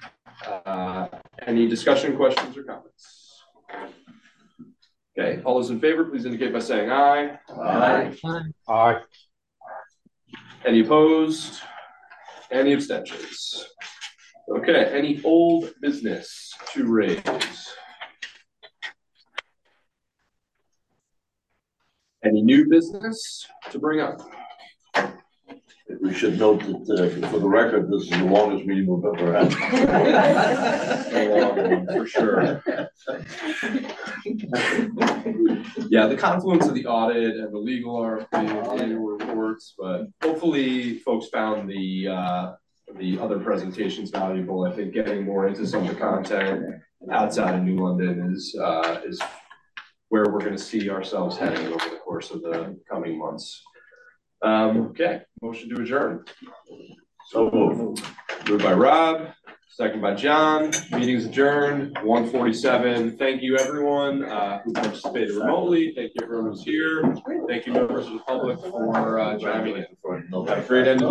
Speaker 1: Any discussion, questions, or comments? Okay, all those in favor, please indicate by saying aye.
Speaker 14: Aye.
Speaker 1: Aye. Any opposed? Any abstentions? Okay, any old business to raise? Any new business to bring up?
Speaker 2: We should note that for the record, this is the longest meeting we've ever had.
Speaker 1: A long one, for sure. Yeah, the confluence of the audit and the legal RFP and annual reports, but hopefully folks found the other presentations valuable. I think getting more into some of the content outside of New London is where we're going to see ourselves heading over the course of the coming months. Okay, motion to adjourn.
Speaker 2: So moved.
Speaker 1: Moved by Rob, second by John. Meeting's adjourned, 1:47. Thank you, everyone who participated remotely. Thank you, everyone who's here. Thank you, members of the public, for chiming in. Have a great end of